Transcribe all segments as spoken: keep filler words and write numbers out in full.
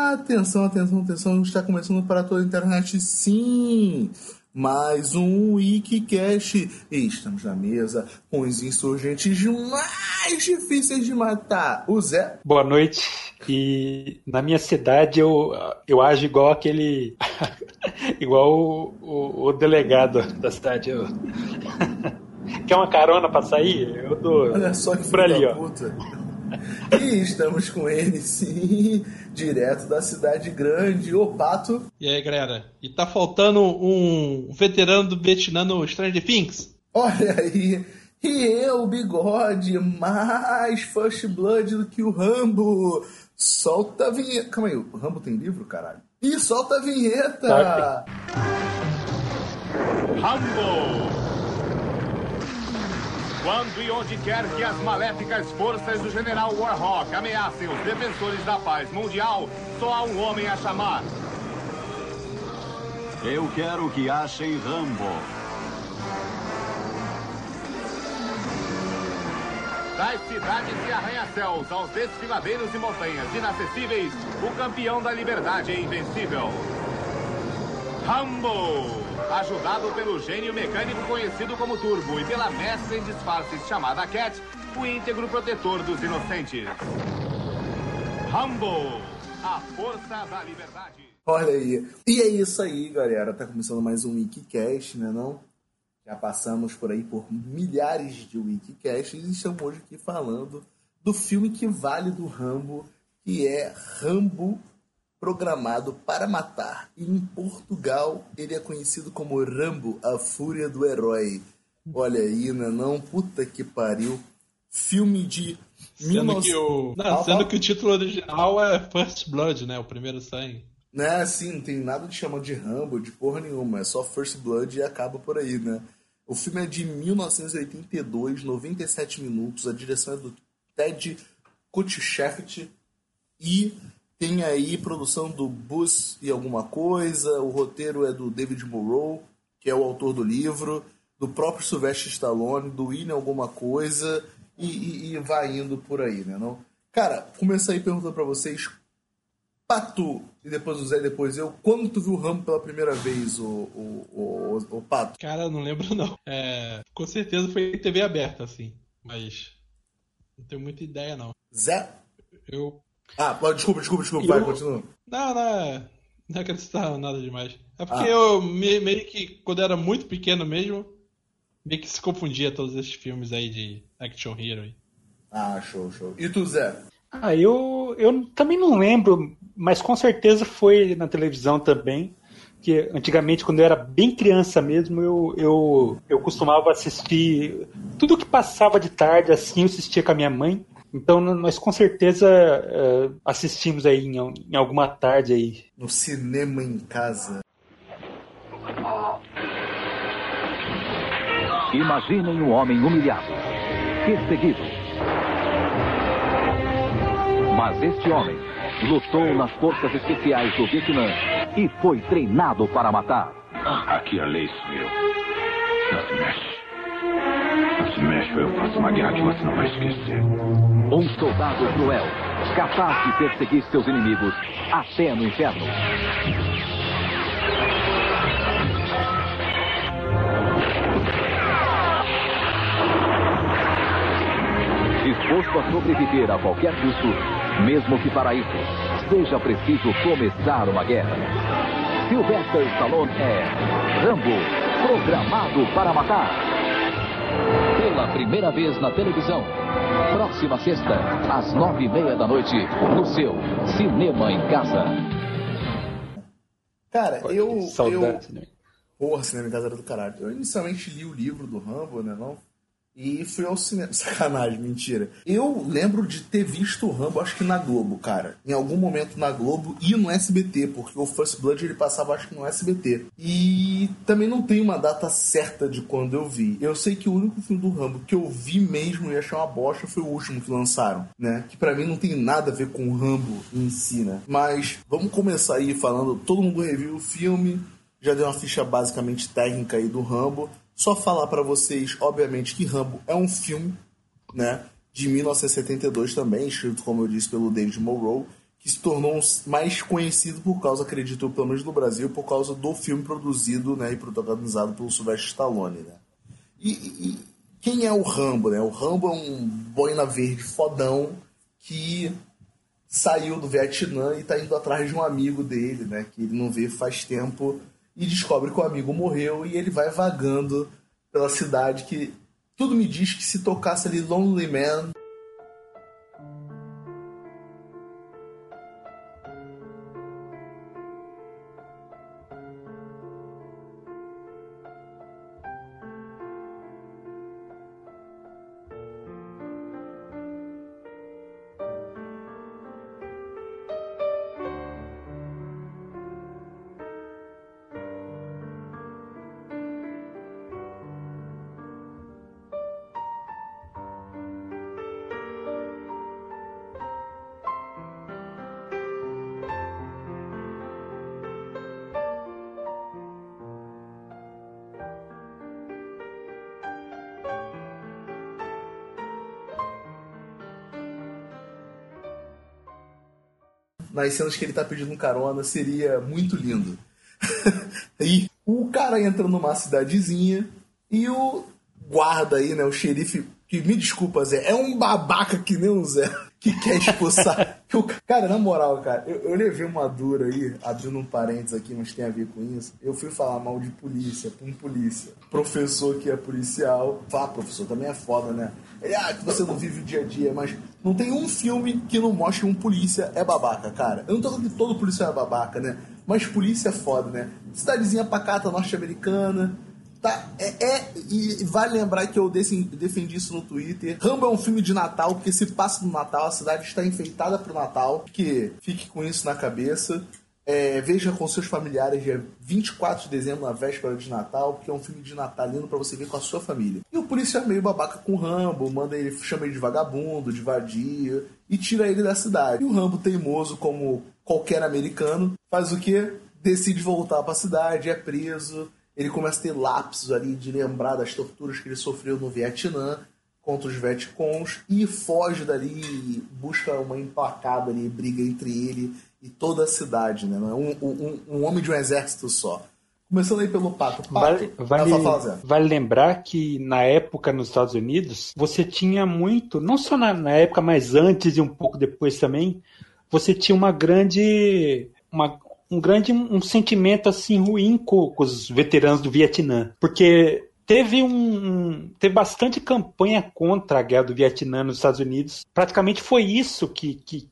Atenção, atenção, atenção, está começando para toda a internet, sim, mais um Wikicast, e estamos na mesa com os insurgentes mais difíceis de matar, o Zé. Boa noite, e na minha cidade eu, eu ajo igual aquele, igual o, o, o delegado da cidade, eu... Quer uma carona pra sair? Eu dou. Olha só que por ali, ó. Puta. E estamos com ele, sim, direto da cidade grande, o Pato. E aí, galera? E tá faltando um veterano do Vietnã no Stranger Things? Olha aí. E eu, Bigode, mais First Blood do que o Rambo. Solta a vinheta. Calma aí, o Rambo tem livro, caralho? Ih, solta a vinheta. Tá. Rambo! Quando e onde quer que as maléficas forças do General Warhawk ameacem os defensores da paz mundial, só há um homem a chamar. Eu quero que achem Rambo. Das cidades e arranha-céus aos desfiladeiros e montanhas inacessíveis, o campeão da liberdade é invencível. Rambo! Ajudado pelo gênio mecânico conhecido como Turbo e pela mestra em disfarces chamada Cat, o íntegro protetor dos inocentes. Rambo, a força da liberdade. Olha aí. E é isso aí, galera. Tá começando mais um Wikicast, né não? Já passamos por aí por milhares de Wikicasts e estamos hoje aqui falando do filme que vale do Rambo, que é Rambo Programado para Matar. E em Portugal ele é conhecido como Rambo, a Fúria do Herói. Olha aí, né não? Puta que pariu. Filme de... Sendo, mil e novecentos... que, o... Não, sendo que o título original é First Blood, né? O primeiro sangue. Né, assim, não tem nada de chamar de Rambo, de porra nenhuma. É só First Blood e acaba por aí, né? O filme é de mil novecentos e oitenta e dois, noventa e sete minutos. A direção é do Ted Kutcheft e... tem aí produção do Buzz e alguma coisa, o roteiro é do David Morrow, que é o autor do livro, do próprio Sylvester Stallone, do William alguma coisa, e, e, e vai indo por aí, né, não? Cara, começar aí perguntando pra vocês, Pato, e depois o Zé, depois eu, quando tu viu o Rambo pela primeira vez, o, o, o, o Pato? Cara, eu não lembro não. É, com certeza foi em T V aberta, assim, mas não tenho muita ideia não. Zé? Eu... Ah, desculpa, desculpa, desculpa, eu... vai, continua. Não, não é, não acreditava nada demais. É porque ah. eu me, meio que, quando era muito pequeno mesmo, meio que se confundia todos esses filmes aí de action hero. Ah, show, show. E tu, Zé? Ah, eu, eu também não lembro, mas com certeza foi na televisão também, que antigamente, quando eu era bem criança mesmo, eu, eu, eu costumava assistir tudo que passava de tarde, assim, eu assistia com a minha mãe. Então nós com certeza uh, assistimos aí em, em alguma tarde aí. No cinema em casa. Imaginem um homem humilhado, perseguido. Mas este homem lutou nas forças especiais do Vietnã e foi treinado para matar. Aqui a lei sou eu. Não se mexe. Não se mexe ou eu faço uma guerra que você não vai esquecer. Um soldado cruel, capaz de perseguir seus inimigos até no inferno. Disposto a sobreviver a qualquer custo, mesmo que para isso seja preciso começar uma guerra. Sylvester Stallone é Rambo, programado para matar. Pela primeira vez na televisão. Próxima sexta, às nove e meia da noite, no seu Cinema em Casa. Cara, eu... Saudade, eu... né? Porra, Cinema em Casa era do caralho. Eu inicialmente li o livro do Rambo, né, não? E fui ao cinema. Sacanagem, mentira. Eu lembro de ter visto o Rambo, acho que na Globo, cara. Em algum momento na Globo e no S B T, porque o First Blood ele passava, acho que no S B T. E também não tem uma data certa de quando eu vi. Eu sei que o único filme do Rambo que eu vi mesmo e achei uma bosta foi o último que lançaram, né? Que pra mim não tem nada a ver com o Rambo em si, né? Mas vamos começar aí falando. Todo mundo reviu o filme, já deu uma ficha basicamente técnica aí do Rambo. Só falar pra vocês, obviamente, que Rambo é um filme, né, de mil novecentos e setenta e dois também, escrito, como eu disse, pelo David Morrow, que se tornou mais conhecido por causa, acredito, pelo menos no Brasil, por causa do filme produzido, né, e protagonizado pelo Sylvester Stallone, né? E, e quem é o Rambo, né? O Rambo é um boina verde fodão que saiu do Vietnã e tá indo atrás de um amigo dele, né, que ele não vê faz tempo, e descobre que o amigo morreu e ele vai vagando pela cidade que tudo me diz que se tocasse ali Lonely Man... nas cenas que ele tá pedindo carona, seria muito lindo. E o cara entra numa cidadezinha e o guarda aí, né, o xerife, que me desculpa, Zé, é um babaca que nem o Zé, que quer expulsar. Cara, na moral, cara, eu, eu levei uma dura aí, abrindo um parênteses aqui, mas tem a ver com isso. Eu fui falar mal de polícia, com um polícia. Professor que é policial. Fala, ah, professor, também é foda, né? Ele, ah, que você não vive o dia a dia, mas não tem um filme que não mostre um polícia é babaca, cara. Eu não tô falando que todo policial é babaca, né? Mas polícia é foda, né? Cidadezinha pacata norte-americana. Tá, é, é, e vale lembrar que eu defendi isso no Twitter. Rambo é um filme de Natal, porque se passa no Natal, a cidade está enfeitada pro Natal. Que fique com isso na cabeça. É, veja com seus familiares dia vinte e quatro de dezembro, na véspera de Natal, porque é um filme de natalino pra você ver com a sua família. E o policial é meio babaca com o Rambo, manda ele, chama ele de vagabundo, de vadia, e tira ele da cidade. E o Rambo, teimoso como qualquer americano, faz o quê? Decide voltar pra cidade, é preso. Ele começa a ter lapsos ali de lembrar das torturas que ele sofreu no Vietnã contra os Vietcons e foge dali e busca uma implacável ali, briga entre ele e toda a cidade, né? Um, um, um homem de um exército só. Começando aí pelo Pato. Pato vale, vale, fala, vale lembrar que na época nos Estados Unidos você tinha muito, não só na, na época, mas antes e um pouco depois também, você tinha uma grande... Uma, um grande um sentimento assim ruim com, com os veteranos do Vietnã, porque teve um teve bastante campanha contra a guerra do Vietnã nos Estados Unidos. Praticamente foi isso que, que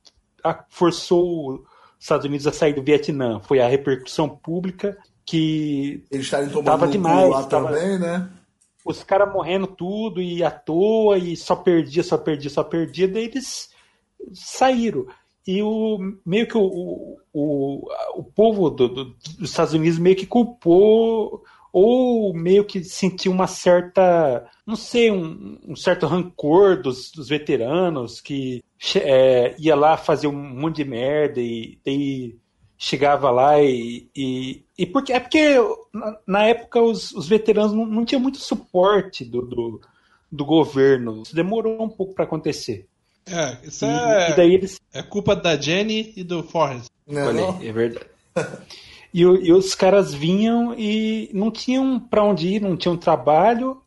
forçou os Estados Unidos a sair do Vietnã, foi a repercussão pública que eles estarem tomando tava demais lá tava, também, né? Os caras morrendo tudo e à toa e só perdia, só perdia, só perdia, daí eles saíram. E o, meio que o, o, o povo do, do, dos Estados Unidos meio que culpou ou meio que sentiu uma certa, não sei, um, um certo rancor dos, dos veteranos que é, ia lá fazer um monte de merda e, e chegava lá e... e, e porque, é porque na, na época os, os veteranos não, não tinham muito suporte do, do, do governo. Isso demorou um pouco para acontecer. É, isso e, é, e daí eles... é culpa da Jenny e do Forrest. Não, Olha não. aí, é verdade. E, e os caras vinham e não tinham pra onde ir, não tinham trabalho,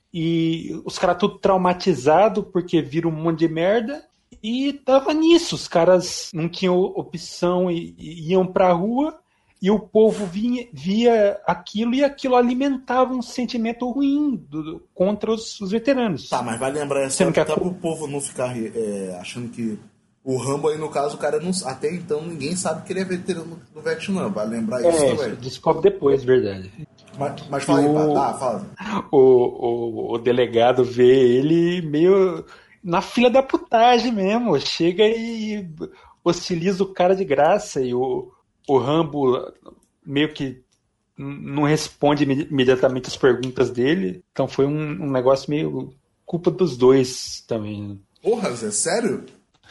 e os caras tudo traumatizado porque viram um monte de merda, e tava nisso, os caras não tinham opção e, e iam pra rua, e o povo vinha, via aquilo e aquilo alimentava um sentimento ruim do, do, contra os, os veteranos. Tá, mas vai lembrar essa que até pro povo não ficar é, achando que o Rambo aí, no caso, o cara não, até então ninguém sabe que ele é veterano do Vietnã. Vai lembrar isso é, também. Descobre depois, verdade. Mas, mas fala aí, o, tá, fala. O, o, o delegado vê ele meio na fila da putagem mesmo. Chega e hostiliza o cara de graça. E o, o Rambo meio que não responde imediatamente as perguntas dele. Então foi um, um negócio meio culpa dos dois também. Porra, Zé, sério?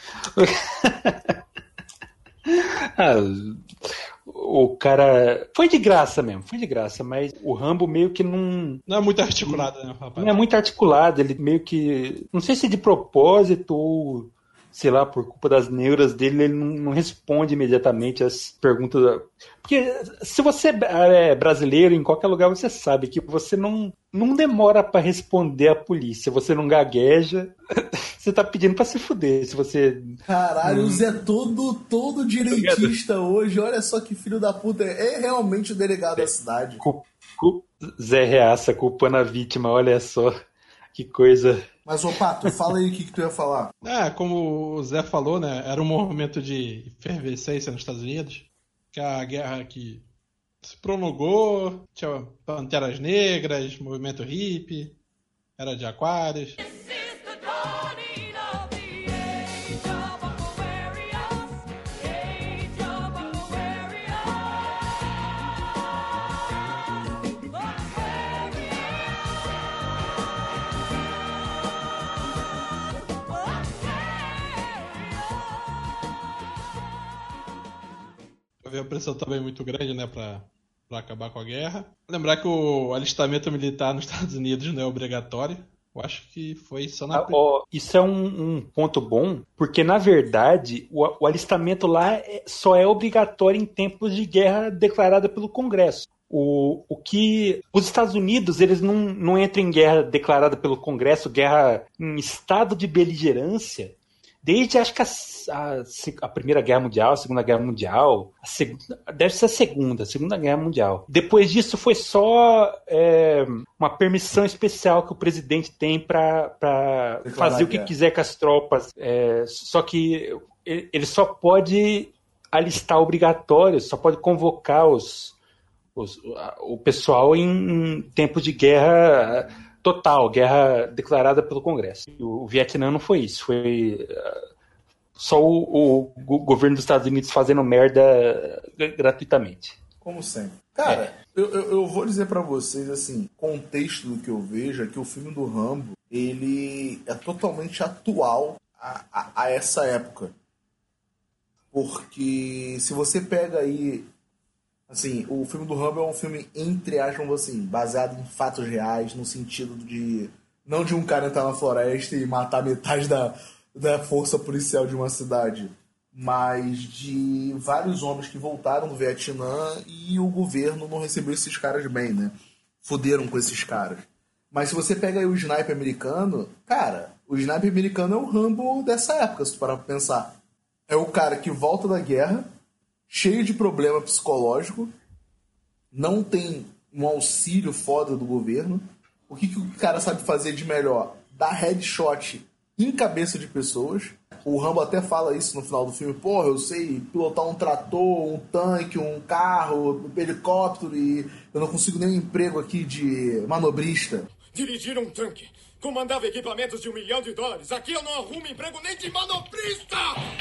ah, o cara foi de graça mesmo, foi de graça, mas o Rambo meio que não não é muito articulado, né, rapaz? Não é muito articulado, ele meio que, não sei se de propósito ou sei lá, por culpa das neuras dele, ele não, não responde imediatamente as perguntas. Porque se você é brasileiro, em qualquer lugar você sabe que você não, não demora para responder à polícia, você não gagueja, você tá pedindo para se fuder. Se você... Caralho, hum... o Zé todo, todo direitista hoje, olha só que filho da puta, é realmente o delegado da cidade. Cu, cu, Zé Reaça culpando a vítima, olha só que coisa... Mas, ô Pato, fala aí o que, que tu ia falar. É, como o Zé falou, né? Era um momento de efervescência nos Estados Unidos. Que a guerra que se prolongou, tinha Panteras Negras, movimento hippie, era de Aquários. A pressão também muito grande, né, pra, pra acabar com a guerra. Lembrar que o alistamento militar nos Estados Unidos não é obrigatório. Eu acho que foi só na... Ah, ó, isso é um, um ponto bom, porque, na verdade, o, o alistamento lá é, só é obrigatório em tempos de guerra declarada pelo Congresso. O, o que... Os Estados Unidos, eles não, não entram em guerra declarada pelo Congresso, guerra em estado de beligerância, desde, acho que a, a, a Primeira Guerra Mundial, a Segunda Guerra Mundial, a segunda, deve ser a Segunda, a Segunda Guerra Mundial. Depois disso foi só é, uma permissão especial que o presidente tem para fazer o que quiser com as tropas. É, só que ele, ele só pode alistar obrigatório, só pode convocar os, os, o pessoal em, em tempos de guerra... Total, guerra declarada pelo Congresso. O Vietnã não foi isso, foi uh, só o, o, o governo dos Estados Unidos fazendo merda gratuitamente. Como sempre. Cara, é. eu, eu, eu vou dizer pra vocês, assim, contexto do que eu vejo é que o filme do Rambo, ele é totalmente atual a, a, a essa época. Porque se você pega aí... Assim, o filme do Rambo é um filme, entre aspas, assim, baseado em fatos reais, no sentido de... Não de um cara entrar na floresta e matar metade da, da força policial de uma cidade, mas de vários homens que voltaram do Vietnã e o governo não recebeu esses caras bem, né? Fuderam com esses caras. Mas se você pega aí o sniper americano, cara, o sniper americano é o Rambo dessa época, se tu parar pra pensar. É o cara que volta da guerra, cheio de problema psicológico, não tem um auxílio foda do governo. O que, que o cara sabe fazer de melhor? Dar headshot em cabeça de pessoas. O Rambo até fala isso no final do filme. Porra, eu sei pilotar um trator, um tanque, um carro, um helicóptero e eu não consigo nenhum emprego aqui de manobrista. Dirigir um tanque, comandava equipamentos de um milhão de dólares. Aqui eu não arrumo emprego nem de manobrista!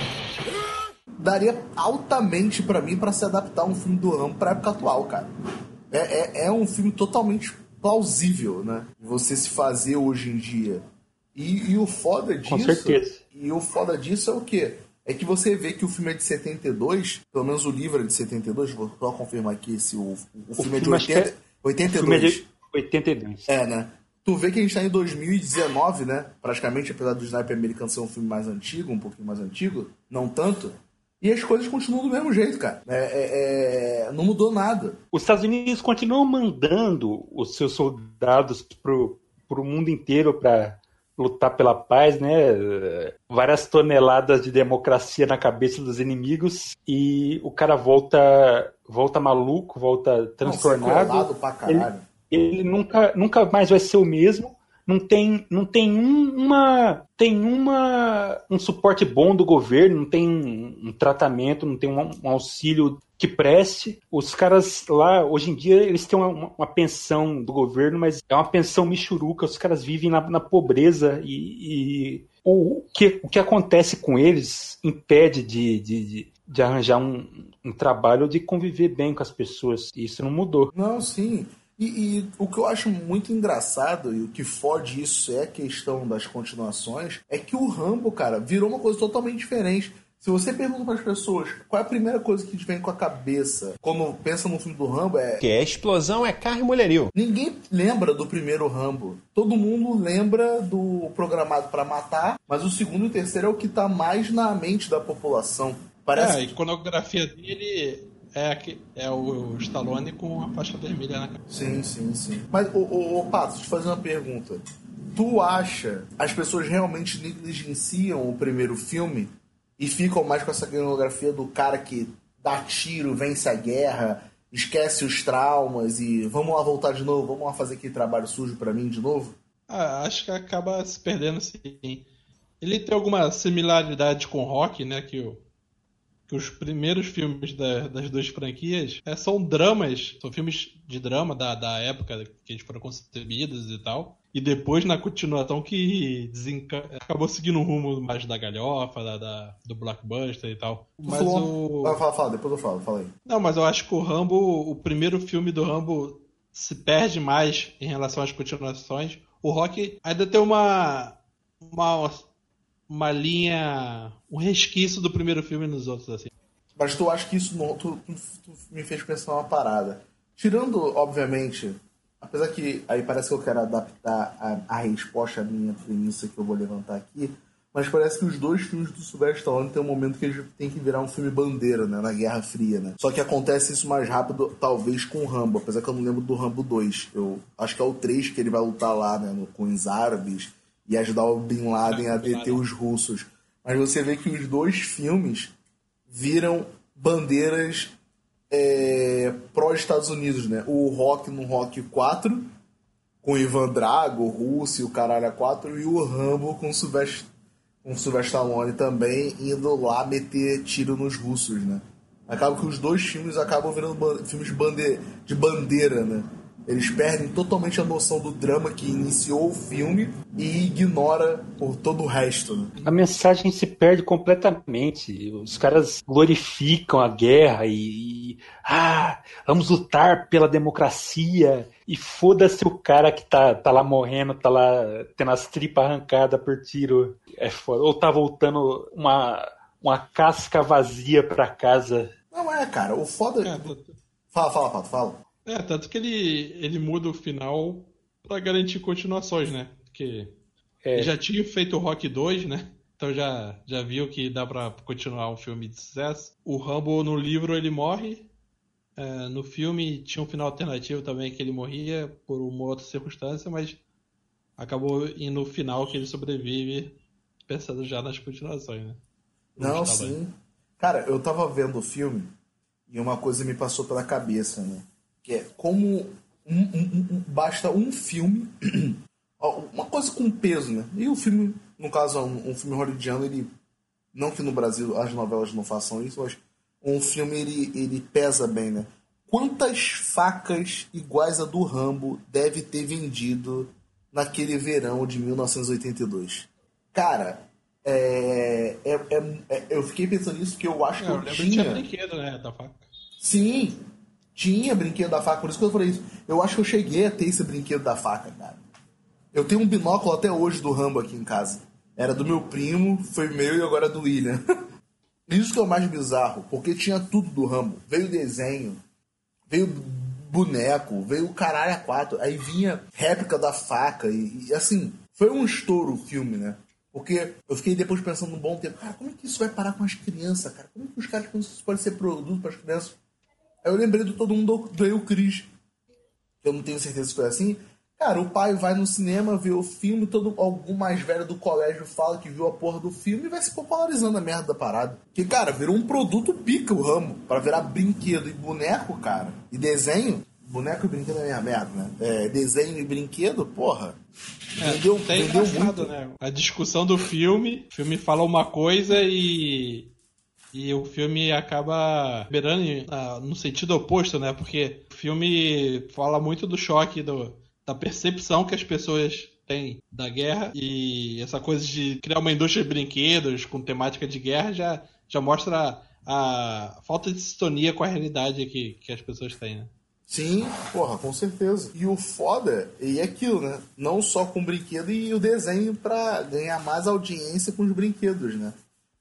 Daria altamente pra mim pra se adaptar um filme do Rambo pra época atual, cara. É, é, é um filme totalmente plausível, né? Você se fazer hoje em dia. E, e o foda disso... Com certeza. E o foda disso é o quê? É que você vê que o filme é de setenta e dois, pelo menos o livro é de setenta e dois, vou só confirmar aqui se o, o, o filme, filme é de oitenta, é, oitenta e dois. O filme é de oitenta e dois. É, né? Tu vê que a gente tá em dois mil e dezenove, né? Praticamente, apesar do Sniper Americano ser um filme mais antigo, um pouquinho mais antigo, não tanto... E as coisas continuam do mesmo jeito, cara. É, é, é, não mudou nada. Os Estados Unidos continuam mandando os seus soldados pro, pro mundo inteiro para lutar pela paz, né? Várias toneladas de democracia na cabeça dos inimigos e o cara volta, volta maluco, volta transtornado. Não, pra caralho. Ele, ele nunca, nunca mais vai ser o mesmo. Não tem, não tem um, uma, tem uma, um suporte bom do governo, não tem um, um tratamento, não tem um, um auxílio que preste. Os caras lá, hoje em dia, eles têm uma, uma pensão do governo, mas é uma pensão michuruca, os caras vivem na, na pobreza e, e o, que, o que acontece com eles impede de, de, de, de arranjar um, um trabalho ou de conviver bem com as pessoas. E isso não mudou. Não, sim. E, e o que eu acho muito engraçado, e o que fode isso é a questão das continuações, é que o Rambo, cara, virou uma coisa totalmente diferente. Se você pergunta para as pessoas qual é a primeira coisa que vem com a cabeça quando pensa no filme do Rambo, é... Que é explosão, é carro e mulherio. Ninguém lembra do primeiro Rambo. Todo mundo lembra do Programado para Matar, mas o segundo e o terceiro é o que tá mais na mente da população. Parece... É, a iconografia dele é, aqui, é o Stallone com a faixa vermelha na cabeça. Sim, sim, sim. Mas, ô, ô, ô Pato, deixa eu te fazer uma pergunta. Tu acha as pessoas realmente negligenciam o primeiro filme e ficam mais com essa iconografia do cara que dá tiro, vence a guerra, esquece os traumas e vamos lá voltar de novo, vamos lá fazer aquele trabalho sujo pra mim de novo? Ah, acho que acaba se perdendo sim. Ele tem alguma similaridade com o Rock, né? Que, o, que os primeiros filmes da, das duas franquias é, são dramas, são filmes de drama da, da época que eles foram concebidos e tal. E depois, na continuação, que desenca... acabou seguindo o rumo mais da galhofa, da, da, do blockbuster e tal. Mas o... Fala, fala, fala, depois eu falo, fala aí. Não, mas eu acho que o Rambo, o primeiro filme do Rambo se perde mais em relação às continuações. O Rock ainda tem uma, uma, uma linha, um resquício do primeiro filme nos outros, assim. Mas tu acha que isso não, tu, tu, tu me fez pensar uma parada. Tirando, obviamente... Apesar que aí parece que eu quero adaptar a, a resposta à minha premissa que eu vou levantar aqui, mas parece que os dois filmes do Sylvester Stallone tem um momento que eles têm que virar um filme bandeira, né, na Guerra Fria, né? Só que acontece isso mais rápido, talvez, com o Rambo, apesar que eu não lembro do Rambo dois. Eu acho que é o três que ele vai lutar lá, né, no, com os árabes e ajudar o Bin Laden a deter os russos. Mas você vê que os dois filmes viram bandeiras... É, pró-Estados Unidos, né? O Rock no Rock quatro, com o Ivan Drago, o Russo e o Caralho A quatro, e o Rambo com o Sylvester, com o Sylvester Stallone também, indo lá meter tiro nos russos, né? Acaba que os dois filmes acabam virando ban- filmes de bandeira, de bandeira, né? Eles perdem totalmente a noção do drama que iniciou o filme e ignora por todo o resto, né? A mensagem se perde completamente. Os caras glorificam a guerra e, e ah, vamos lutar pela democracia e foda-se o cara que tá, tá lá morrendo, tá lá tendo as tripas arrancadas por tiro. É foda. Ou tá voltando uma, uma casca vazia pra casa. Não é, cara. O foda... É, Fala, fala, Pato, fala. É, tanto que ele, ele muda o final pra garantir continuações, né? Porque É. ele já tinha feito o Rock dois, né? Então já, já viu que dá pra continuar um filme de sucesso. O Rambo, no livro, ele morre. É, no filme tinha um final alternativo também, que ele morria por uma outra circunstância, mas acabou indo no final que ele sobrevive, pensando já nas continuações, né? Não, sim. Cara, eu tava vendo o filme e uma coisa me passou pela cabeça, né? Que é como um, um, um, basta um filme, uma coisa com peso, né? E o filme, no caso, um, um filme hollywoodiano, ele, não que no Brasil as novelas não façam isso, mas um filme ele, ele pesa bem, né? Quantas facas iguais a do Rambo deve ter vendido naquele verão de mil novecentos e oitenta e dois? Cara, é, é, é, é, eu fiquei pensando nisso porque eu acho É, que eu eu lembro tinha... que tinha brinquedo, né, da faca. Sim, tinha brinquedo da faca, por isso que eu falei isso. Eu acho que eu cheguei a ter esse brinquedo da faca, cara. Eu tenho um binóculo até hoje do Rambo aqui em casa. Era do meu primo, foi meu e agora é do William. Isso que é o mais bizarro, porque tinha tudo do Rambo. Veio desenho, veio boneco, veio o caralho a quatro, aí vinha réplica da faca e, e assim, foi um estouro o filme, né? Porque eu fiquei depois pensando um bom tempo, cara, como é que isso vai parar com as crianças, cara? Como é que os caras pensam que isso pode ser produto para as crianças? Aí eu lembrei do Todo Mundo Odeia o Chris. Eu não tenho certeza se foi assim. Cara, o pai vai no cinema, vê o filme, todo, algum mais velho do colégio fala que viu a porra do filme e vai se popularizando a merda da parada. Porque, cara, virou um produto pica o Rambo. Pra virar brinquedo e boneco, cara, e desenho. Boneco e brinquedo é minha merda, né? É, desenho e brinquedo, porra. É, vendeu tá vendeu engraçado, muito. né? A discussão do filme, o filme fala uma coisa e... E o filme acaba liberando ah, no sentido oposto, né? Porque o filme fala muito do choque, do, da percepção que as pessoas têm da guerra. E essa coisa de criar uma indústria de brinquedos com temática de guerra já, já mostra a, a falta de sintonia com a realidade que, que as pessoas têm, né? Sim, porra, com certeza. E o foda é aquilo, né? Não só com o brinquedo e o desenho pra ganhar mais audiência com os brinquedos, né?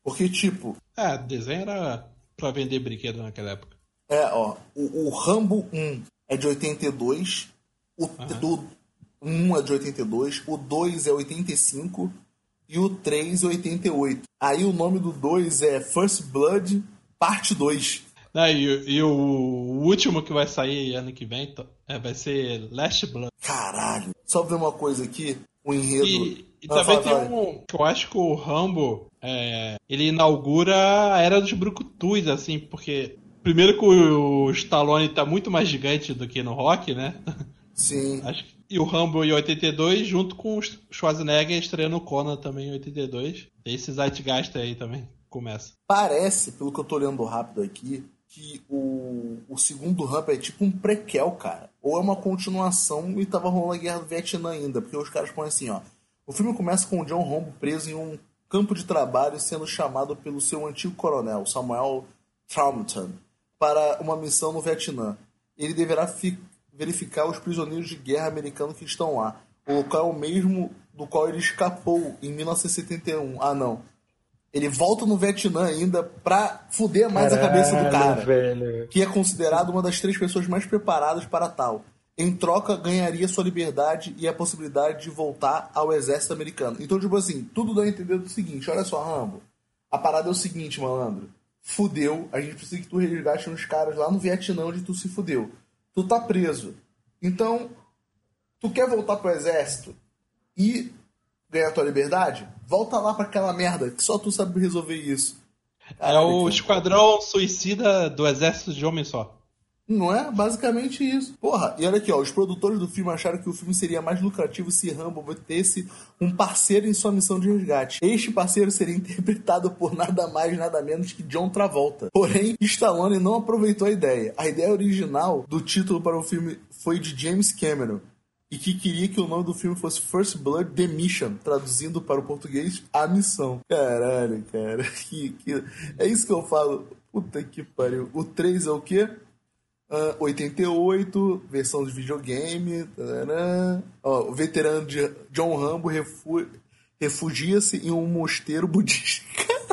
Porque, tipo... É, desenho era pra vender brinquedo naquela época. É, ó, o, o Rambo um é de oitenta e dois, o Uhum. do um é de oitenta e dois, o dois é oitenta e cinco e o três é oitenta e oito. Aí o nome do dois é First Blood, parte dois. Não, e, e o último que vai sair ano que vem é, vai ser Last Blood. Caralho. Só ver uma coisa aqui, o enredo... E, e Ah, também fala, tem fala. um... que eu acho que o Rambo, é, ele inaugura a era dos brucutus, assim, porque... Primeiro que o Stallone tá muito mais gigante do que no Rock, né? Sim. Acho que, e o Rambo em oitenta e dois, junto com o Schwarzenegger estreando o Conan também em oitenta e dois. Tem esse Zeitgeist aí também, começa. Parece, pelo que eu tô olhando rápido aqui, que o, o segundo Rambo é tipo um prequel, cara. Ou é uma continuação e tava rolando a Guerra do Vietnã ainda. Porque os caras põem assim, ó. O filme começa com o John Rambo preso em um campo de trabalho sendo chamado pelo seu antigo coronel, Samuel Traumton, para uma missão no Vietnã. Ele deverá fi- verificar os prisioneiros de guerra americanos que estão lá. O local é o mesmo do qual ele escapou em mil novecentos e setenta e um. Ah, não. Ele volta no Vietnã ainda pra fuder mais Caralho, a cabeça do cara. velho. Que é considerado uma das três pessoas mais preparadas para tal. Em troca, ganharia sua liberdade e a possibilidade de voltar ao exército americano. Então, tipo assim, tudo dá a entender do seguinte. Olha só, Rambo. A parada é o seguinte, malandro. Fudeu. A gente precisa que tu resgate uns caras lá no Vietnã onde tu se fudeu. Tu tá preso. Então, tu quer voltar pro exército e ganhar tua liberdade? Volta lá pra aquela merda, que só tu sabe resolver isso. É o Esquadrão Suicida do Exército de Homem Só. Não é? Basicamente isso. Porra, e olha aqui, ó. Os produtores do filme acharam que o filme seria mais lucrativo se Rambo tivesse um parceiro em sua missão de resgate. Este parceiro seria interpretado por nada mais, nada menos que John Travolta. Porém, Stallone não aproveitou a ideia. A ideia original do título para o filme foi de James Cameron, e que queria que o nome do filme fosse First Blood The Mission, traduzindo para o português, A Missão. Caralho, cara. Que, que... É isso que eu falo. Puta que pariu. O três é o quê? Uh, oitenta e oito, versão de videogame. Tarará. Ó, o veterano de John Rambo refu... refugia-se em um mosteiro budista.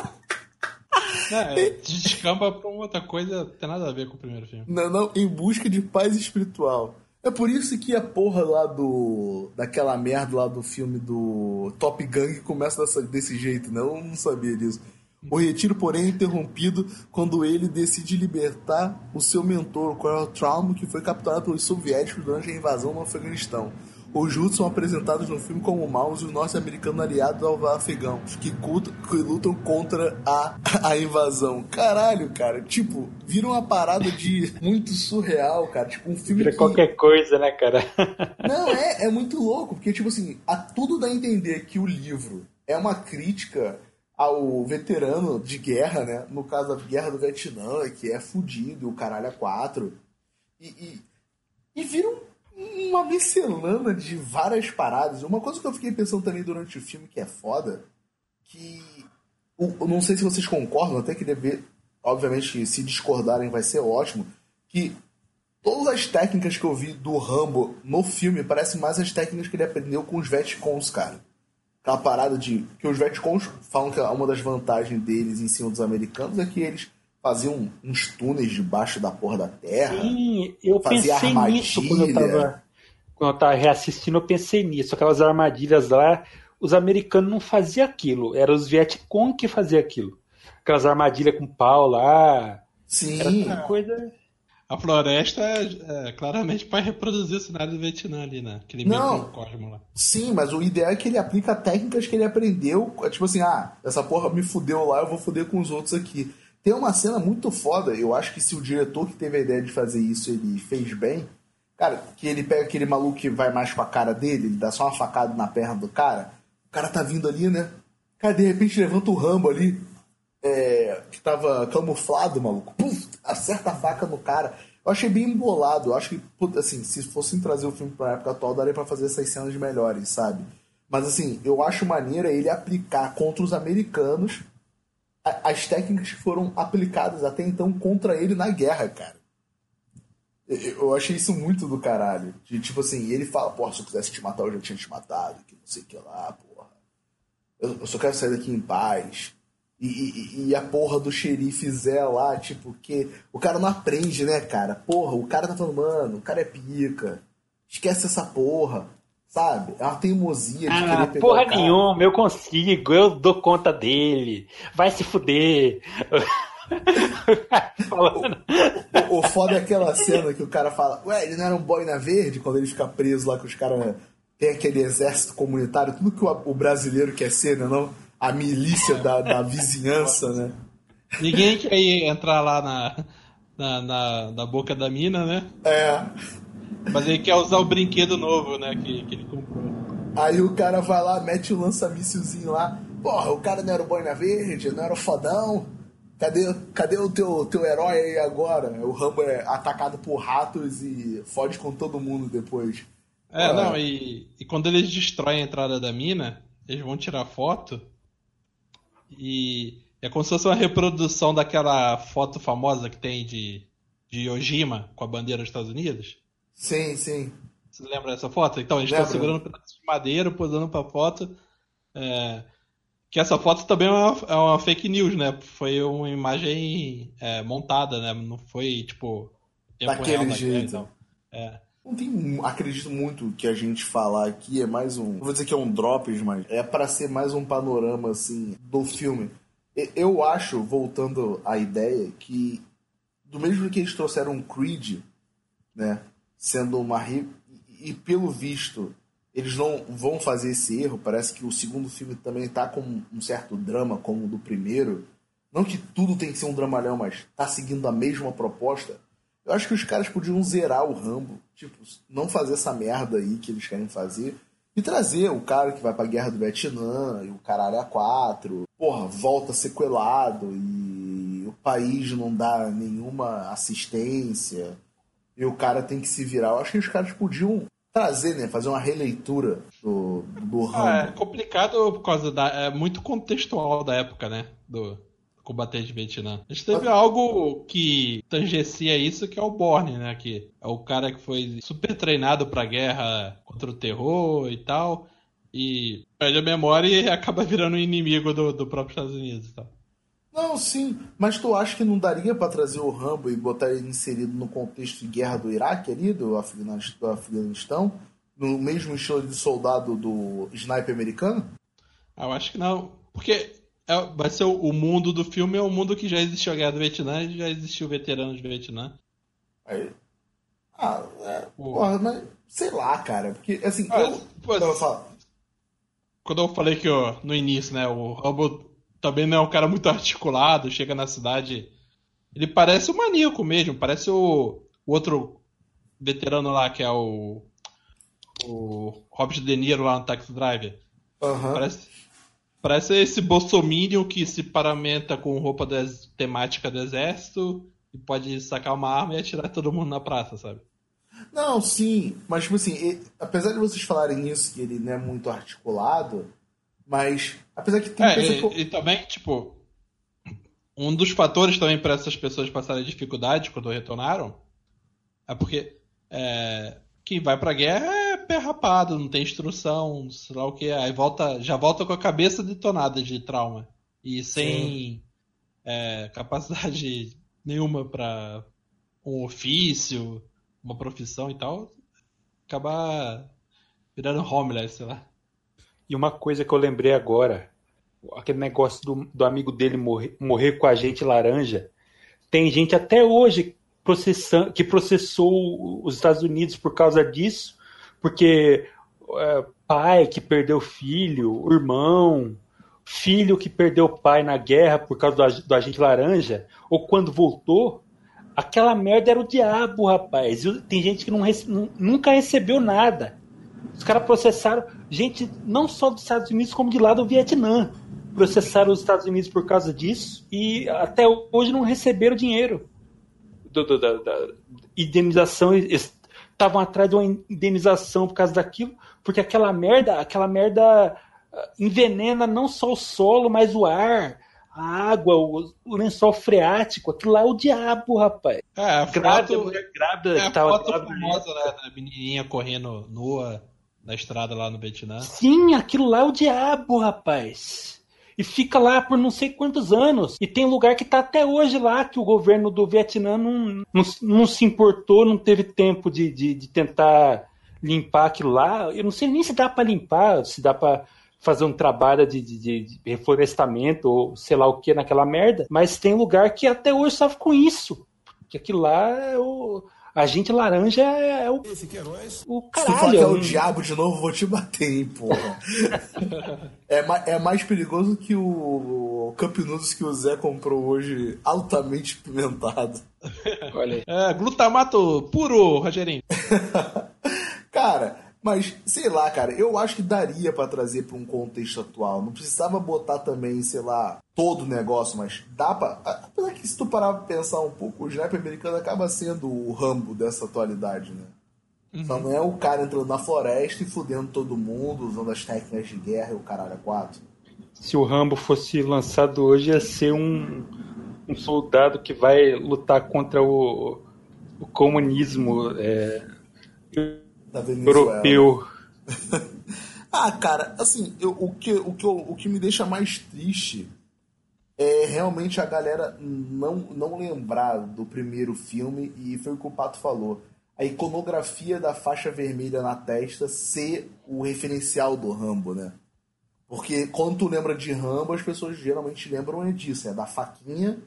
É, descamba pra uma outra coisa, não tem nada a ver com o primeiro filme. Não, não, em busca de paz espiritual. É por isso que a porra lá do... daquela merda lá do filme do Top Gun começa dessa, desse jeito, né? Eu não sabia disso. O retiro, porém, é interrompido quando ele decide libertar o seu mentor, o Coronel Traum, que foi capturado pelos soviéticos durante a invasão no Afeganistão. Os Juts são apresentados no filme como maus e os norte-americanos aliados aos afegãos, que, cultam, que lutam contra a, a invasão. Caralho, cara. Tipo, vira uma parada de muito surreal, cara. Tipo, um filme Vira que... qualquer coisa, né, cara? Não, é, é muito louco, porque, tipo assim, a tudo dá a entender que o livro é uma crítica ao veterano de guerra, né? No caso, a Guerra do Vietnã, que é fudido, o caralho a quatro. E, e, e vira um uma miscelânea de várias paradas. Uma coisa que eu fiquei pensando também durante o filme que é foda, que eu não sei se vocês concordam, até que deve, obviamente, se discordarem vai ser ótimo, que todas as técnicas que eu vi do Rambo no filme parecem mais as técnicas que ele aprendeu com os Vietcons, cara. Aquela parada de... que os Vietcons falam que uma das vantagens deles em cima dos americanos é que eles faziam uns túneis debaixo da porra da terra. Sim, eu pensei armadilha. nisso quando eu tava, quando eu tava reassistindo, eu pensei nisso. Aquelas armadilhas lá, os americanos não faziam aquilo, eram os Vietcong que faziam aquilo. Aquelas armadilhas com pau lá. Sim. Era uma coisa... A floresta é, é claramente para reproduzir o cenário do Vietnã ali, né? Aquele microcosmo lá. Sim, mas o ideal é que ele aplica técnicas que ele aprendeu. Tipo assim, ah, essa porra me fudeu lá, eu vou fuder com os outros aqui. Tem uma cena muito foda, eu acho que se o diretor que teve a ideia de fazer isso, ele fez bem. Cara, que ele pega aquele maluco que vai mais com a cara dele, ele dá só uma facada na perna do cara. O cara tá vindo ali, né? Cara, de repente levanta o Rambo ali, é, que tava camuflado, maluco. Puf, acerta a faca no cara. Eu achei bem embolado. Eu acho que, assim, se fossem trazer o filme pra época atual, daria pra fazer essas cenas melhores, sabe? Mas, assim, eu acho maneira ele aplicar contra os americanos as técnicas que foram aplicadas até então contra ele na guerra, cara. Eu achei isso muito do caralho. De, tipo assim, ele fala, porra, se eu quisesse te matar, eu já tinha te matado, que não sei o que lá, porra. Eu, eu só quero sair daqui em paz. E, e, e a porra do xerife Zé lá, tipo, que o cara não aprende, né, cara? Porra, o cara tá falando, mano, o cara é pica. Esquece essa porra, sabe? É uma teimosia de ah, querer pegar porra o cara. nenhuma, eu consigo, eu dou conta dele. Vai se fuder. o, o, o foda é aquela cena que o cara fala, ué, ele não era um boina verde? Quando ele fica preso lá, que os caras tem aquele exército comunitário, tudo que o, o brasileiro quer ser, né, não? A milícia da, da vizinhança, né? Ninguém quer ir entrar lá na, na, na, na boca da mina, né? É. Mas ele quer usar o brinquedo novo, né? Que, que ele comprou. Aí o cara vai lá, mete o lança-mísselzinho lá. Porra, o cara não era o boina verde, não era o fodão. Cadê, cadê o teu, teu herói aí agora? O Rambo é atacado por ratos e fode com todo mundo depois. É, ah. não, e, e quando eles destroem a entrada da mina, eles vão tirar foto e é como se fosse uma reprodução daquela foto famosa que tem de, de Yojima com a bandeira dos Estados Unidos. Sim, sim. Você lembra dessa foto? Então, eles estão segurando um pedaço de madeira, posando pra foto. É, que essa foto também é uma, é uma fake news, né? Foi uma imagem é, montada, né? Não foi, tipo, tempo daquele real, jeito. Então. É. Não tem, acredito muito que a gente falar aqui é mais um, não vou dizer que é um drops, mas é pra ser mais um panorama, assim, do filme. Eu acho, voltando à ideia, que do mesmo que eles trouxeram Creed, né, sendo uma... E, e pelo visto, eles não vão fazer esse erro, parece que o segundo filme também tá com um certo drama, como o do primeiro. Não que tudo tem que ser um dramalhão, mas tá seguindo a mesma proposta. Eu acho que os caras podiam zerar o Rambo, tipo, não fazer essa merda aí que eles querem fazer, e trazer o cara que vai pra Guerra do Vietnã, e o caralho a quatro, porra, volta sequelado, e o país não dá nenhuma assistência, e o cara tem que se virar. Eu acho que os caras podiam trazer, né, fazer uma releitura do, do Rambo. Ah, é complicado por causa da... É muito contextual da época, né, do... combater de Vietnã. A gente teve ah. algo que tangencia isso, que é o Bourne, né? Que é o cara que foi super treinado pra guerra contra o terror e tal, e perde a memória e acaba virando um inimigo do, do próprio Estados Unidos e tal. Não, sim, mas tu acha que não daria pra trazer o Rambo e botar ele inserido no contexto de guerra do Iraque ali, do Afeganistão, no mesmo estilo de soldado do sniper americano? Ah, eu acho que não, porque É, vai ser o, o mundo do filme é o mundo que já existiu a Guerra do Vietnã e já existiu veteranos do Vietnã. Aí, ah, é, porra, mas sei lá, cara, porque assim, ah, eu, pô, eu falo... quando eu falei que ó, no início, né, o Rambo também não é um cara muito articulado, chega na cidade, ele parece um maníaco mesmo, parece o, o outro veterano lá que é o o Robert De Niro lá no Taxi Driver. Uhum. Parece Parece esse bolsominion que se paramenta com roupa des... temática do exército e pode sacar uma arma e atirar todo mundo na praça, sabe? Não, sim, mas tipo assim, ele, apesar de vocês falarem isso, que ele não é muito articulado, mas apesar que tem é, coisa e, que eu... e também, tipo, um dos fatores também para essas pessoas passarem dificuldade quando retornaram é porque é, quem vai pra guerra é pé rapado, não tem instrução, sei lá o que, aí volta, já volta com a cabeça detonada de trauma e sem é, capacidade nenhuma para um ofício, uma profissão e tal, acabar virando homeless, sei lá. E uma coisa que eu lembrei agora, aquele negócio do, do amigo dele morrer, morrer com a gente laranja, tem gente até hoje processando, que processou os Estados Unidos por causa disso, porque é, pai que perdeu filho, irmão, filho que perdeu pai na guerra por causa do, do agente laranja, ou quando voltou, aquela merda era o diabo, rapaz. Tem gente que não, nunca recebeu nada. Os caras processaram gente não só dos Estados Unidos, como de lá do Vietnã. Processaram os Estados Unidos por causa disso e até hoje não receberam dinheiro do, do, da, da indenização. Estavam atrás de uma indenização por causa daquilo, porque aquela merda, aquela merda envenena não só o solo, mas o ar, a água, o, o lençol freático. Aquilo lá é o diabo, rapaz. É, a grávida, foto, mulher grávida, é a tava foto grávida, famosa, né, da menininha correndo nua na estrada lá no Vietnã. Sim, aquilo lá é o diabo, rapaz. e fica lá por não sei quantos anos. E tem lugar que tá até hoje lá, que o governo do Vietnã não, não, não se importou, não teve tempo de, de, de tentar limpar aquilo lá. Eu não sei nem se dá para limpar, se dá para fazer um trabalho de, de, de reflorestamento ou sei lá o que naquela merda, mas tem lugar que até hoje sofre com isso. Que aquilo lá é o... A gente laranja é o, o caralho. Se tu falar que é o diabo de novo, vou te bater, hein, porra. é, ma- é mais perigoso que o Cup Noodles que o Zé comprou hoje, altamente pimentado. Olha aí. É, glutamato puro, Rogerinho. Cara, mas sei lá, cara, eu acho que daria pra trazer pra um contexto atual. Não precisava botar também, sei lá, todo o negócio, mas dá pra... Apesar que se tu parar pra pensar um pouco, o sniper americano acaba sendo o Rambo dessa atualidade, né? Uhum. Só não é o cara entrando na floresta e fudendo todo mundo, usando as técnicas de guerra e o caralho a quatro. Se o Rambo fosse lançado hoje, ia ser um, um soldado que vai lutar contra o, o comunismo é, europeu. Ah, cara, assim, eu, o, que, o, que eu, o que me deixa mais triste é realmente a galera não, não lembrar do primeiro filme, e foi o que o Pato falou. A iconografia da faixa vermelha na testa ser o referencial do Rambo, né? Porque quando tu lembra de Rambo, as pessoas geralmente lembram é disso, é da faquinha,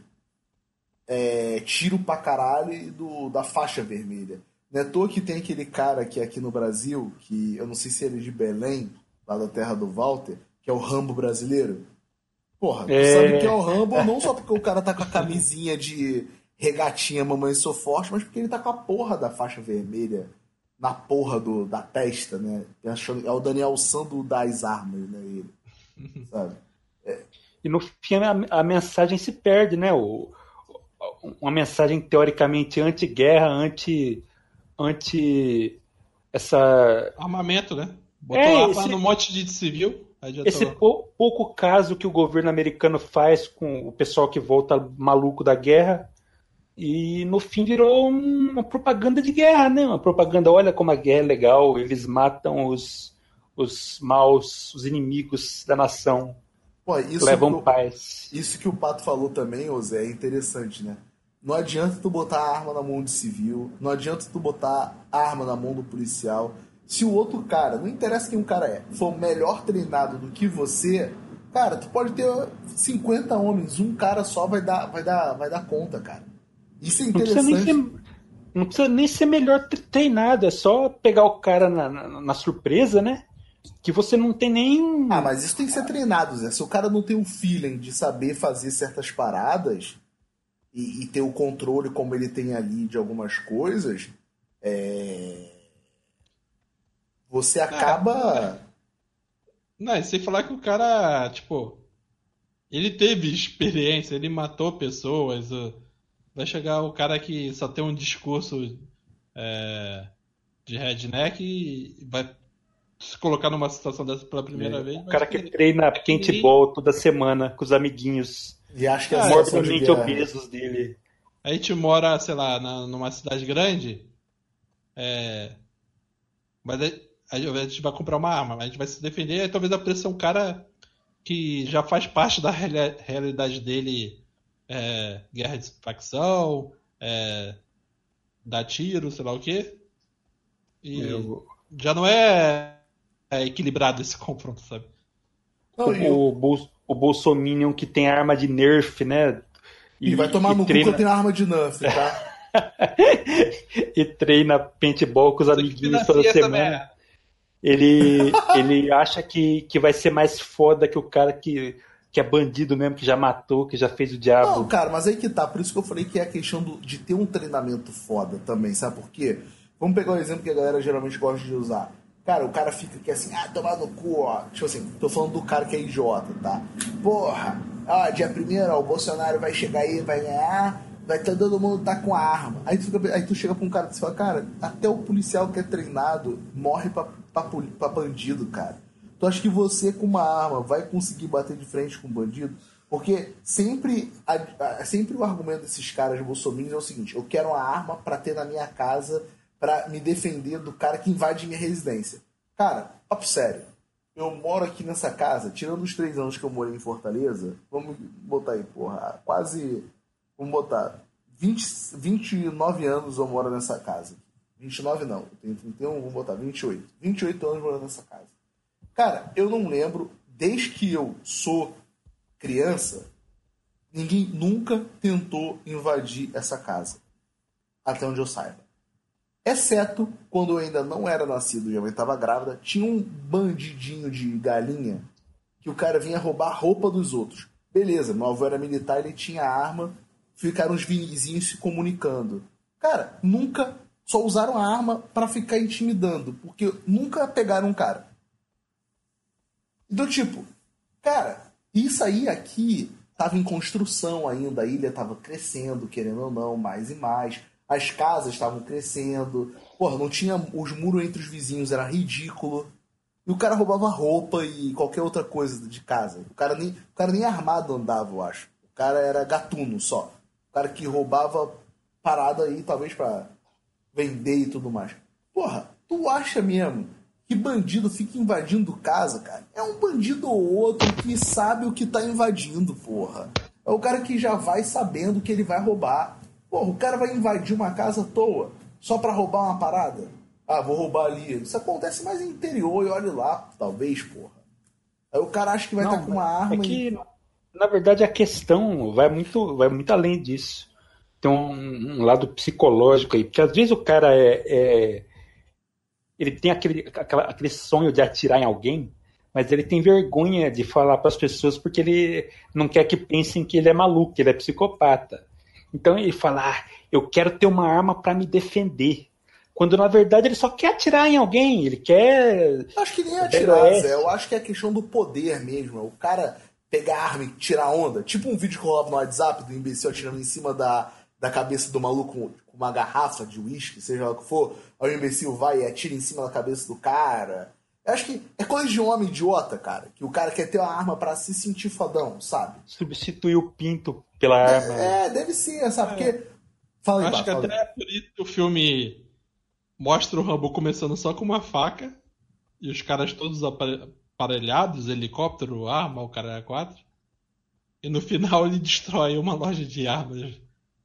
é, tiro pra caralho e do, da faixa vermelha. Não é à toa que tem aquele cara que é aqui no Brasil, que eu não sei se ele é de Belém, lá da terra do Walter, que é o Rambo brasileiro. Porra, tu É... sabe que é o Rambo não só porque o cara tá com a camisinha de regatinha Mamãe Sou Forte, mas porque ele tá com a porra da faixa vermelha na porra do, da testa, né? É o Daniel San do das armas, né? Ele, sabe? É. E no fim a, a mensagem se perde, né? O, uma mensagem teoricamente anti-guerra, anti... anti essa... Armamento, né? Botou é, arma esse... no monte de civil. Esse pou, pouco caso que o governo americano faz com o pessoal que volta maluco da guerra, e no fim virou uma propaganda de guerra, né? Uma propaganda, olha como a guerra é legal, eles matam os, os maus, os inimigos da nação. Pô, isso levam que, paz. Isso que o Pato falou também, ô Zé, é interessante, né? Não adianta tu botar a arma na mão de civil, não adianta tu botar a arma na mão do policial. Se o outro cara, não interessa quem o cara é, for melhor treinado do que você, cara, tu pode ter cinquenta homens, um cara só vai dar, vai dar, vai dar conta, cara. Isso é interessante. Não precisa nem ser, não precisa nem ser melhor treinado, é só pegar o cara na, na, na surpresa, né? Que você não tem nem... Ah, mas isso tem que ser treinado, Zé. Se o cara não tem o feeling de saber fazer certas paradas e, e ter o controle como ele tem ali de algumas coisas, é... você acaba... Não, e sem falar que o cara, tipo, ele teve experiência, ele matou pessoas. Vai chegar o cara que só tem um discurso é, de redneck e vai se colocar numa situação dessa pela primeira é, vez. O cara que ele... treina paintball toda semana com os amiguinhos. E acho que é morbidamente obesos dele. A gente mora, sei lá, na, numa cidade grande, é, mas a gente vai comprar uma arma, mas a gente vai se defender, e talvez apareça um cara que já faz parte da reali- realidade dele, é, guerra de facção, é, dar tiro, sei lá o quê. E Eu... já não é, é equilibrado esse confronto, sabe? Não, o, eu... o, Bol- o Bolsominion que tem arma de Nerf, né? E, e vai tomar e no treina... cu que eu tenho arma de Nerf, tá? E treina paintball com os amiguinhos toda semana. Ele, ele acha que, que vai ser mais foda que o cara que, que é bandido mesmo, que já matou, que já fez o diabo. Não, cara, mas aí que tá. Por isso que eu falei que é a questão do, de ter um treinamento foda também, sabe por quê? Vamos pegar um exemplo que a galera geralmente gosta de usar. Cara, o cara fica aqui assim, ah, tomar no cu, ó. Tipo assim, tô falando do cara que é idiota, tá? Porra, ó, dia primeiro, ó, o Bolsonaro vai chegar aí, vai ganhar, vai todo mundo tá com a arma. Aí tu, fica, aí tu chega pra um cara e fala, cara, até o policial que é treinado morre pra, pra, pra bandido, cara. Tu acha que você com uma arma vai conseguir bater de frente com um bandido? Porque sempre, a, a, sempre o argumento desses caras de bolsominions é o seguinte, eu quero uma arma pra ter na minha casa pra me defender do cara que invade minha residência. Cara, papo sério. eu moro aqui nessa casa, tirando os três anos que eu morei em Fortaleza, vamos botar aí, porra, quase, vamos botar, vinte, vinte e nove anos eu moro nessa casa. vinte e nove não, eu tenho trinta e um, vamos botar vinte e oito. vinte e oito anos morando nessa casa. Cara, eu não lembro, desde que eu sou criança, ninguém nunca tentou invadir essa casa. Até onde eu saiba. Exceto quando eu ainda não era nascido e a mãe estava grávida, tinha um bandidinho de galinha que o cara vinha roubar a roupa dos outros. Beleza, meu avô era militar, ele tinha arma, ficaram os vizinhos se comunicando. Cara, nunca, só usaram a arma para ficar intimidando, porque nunca pegaram um cara. Então, tipo, cara, isso aí aqui tava em construção ainda, a ilha tava crescendo, querendo ou não, mais e mais. As casas estavam crescendo. Porra, não tinha... Os muros entre os vizinhos era ridículo. E o cara roubava roupa e qualquer outra coisa de casa. O cara nem, o cara nem armado andava, eu acho. O cara era gatuno só. O cara que roubava parada aí, talvez pra vender e tudo mais. Porra, tu acha mesmo que bandido fica invadindo casa, cara? É um bandido ou outro que sabe o que tá invadindo, porra. É o cara que já vai sabendo que ele vai roubar. Porra, o cara vai invadir uma casa à toa, só pra roubar uma parada? Ah, vou roubar ali. Isso acontece mais no interior, e olha lá, talvez, porra. Aí o cara acha que vai estar com uma arma. É que, e... na verdade, a questão vai muito, vai muito além disso. Tem um, um lado psicológico aí, porque às vezes o cara é... é... ele tem aquele, aquela, aquele sonho de atirar em alguém, mas ele tem vergonha de falar para as pessoas porque ele não quer que pensem que ele é maluco, que ele é psicopata. Então ele fala, ah, eu quero ter uma arma para me defender. Quando na verdade ele só quer atirar em alguém, ele quer... Eu acho que nem atirar, Zé. Eu acho que é a questão do poder mesmo. O cara pegar a arma e tirar onda. Tipo um vídeo que rolava no WhatsApp do imbecil atirando em cima da, da cabeça do maluco com uma garrafa de uísque, seja lá o que for. Aí o imbecil vai e atira em cima da cabeça do cara. Eu acho que é coisa de um homem idiota, cara. Que o cara quer ter uma arma pra se sentir fodão, sabe? Substituir o pinto pela arma. É, deve ser, sabe? Porque... Fala aí, Acho Bá, que fala até aí. é por isso que o filme mostra o Rambo começando só com uma faca e os caras todos aparelhados, helicóptero, arma, o cara é quatro. E no final ele destrói uma loja de armas.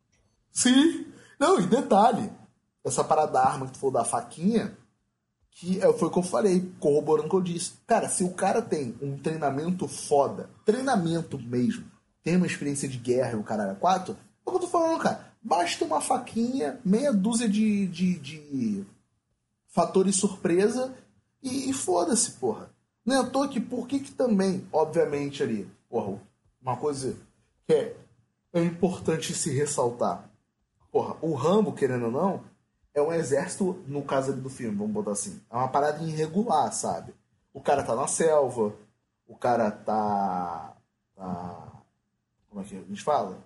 Sim. Não, e detalhe. Essa parada da arma que tu falou da faquinha... que foi o que eu falei, corroborando o que eu disse. Cara, se o cara tem um treinamento foda, treinamento mesmo, tem uma experiência de guerra e o caralho é quatro, é o que eu tô falando, cara. Basta uma faquinha, meia dúzia de, de, de fatores surpresa e, e foda-se, porra. Não é à toa que, por que que também, obviamente ali, porra, uma coisa que é, é importante se ressaltar. Porra, o Rambo, querendo ou não, é um exército, no caso ali do filme, vamos botar assim. É uma parada irregular, sabe? O cara tá na selva, o cara tá... tá como é que a gente fala?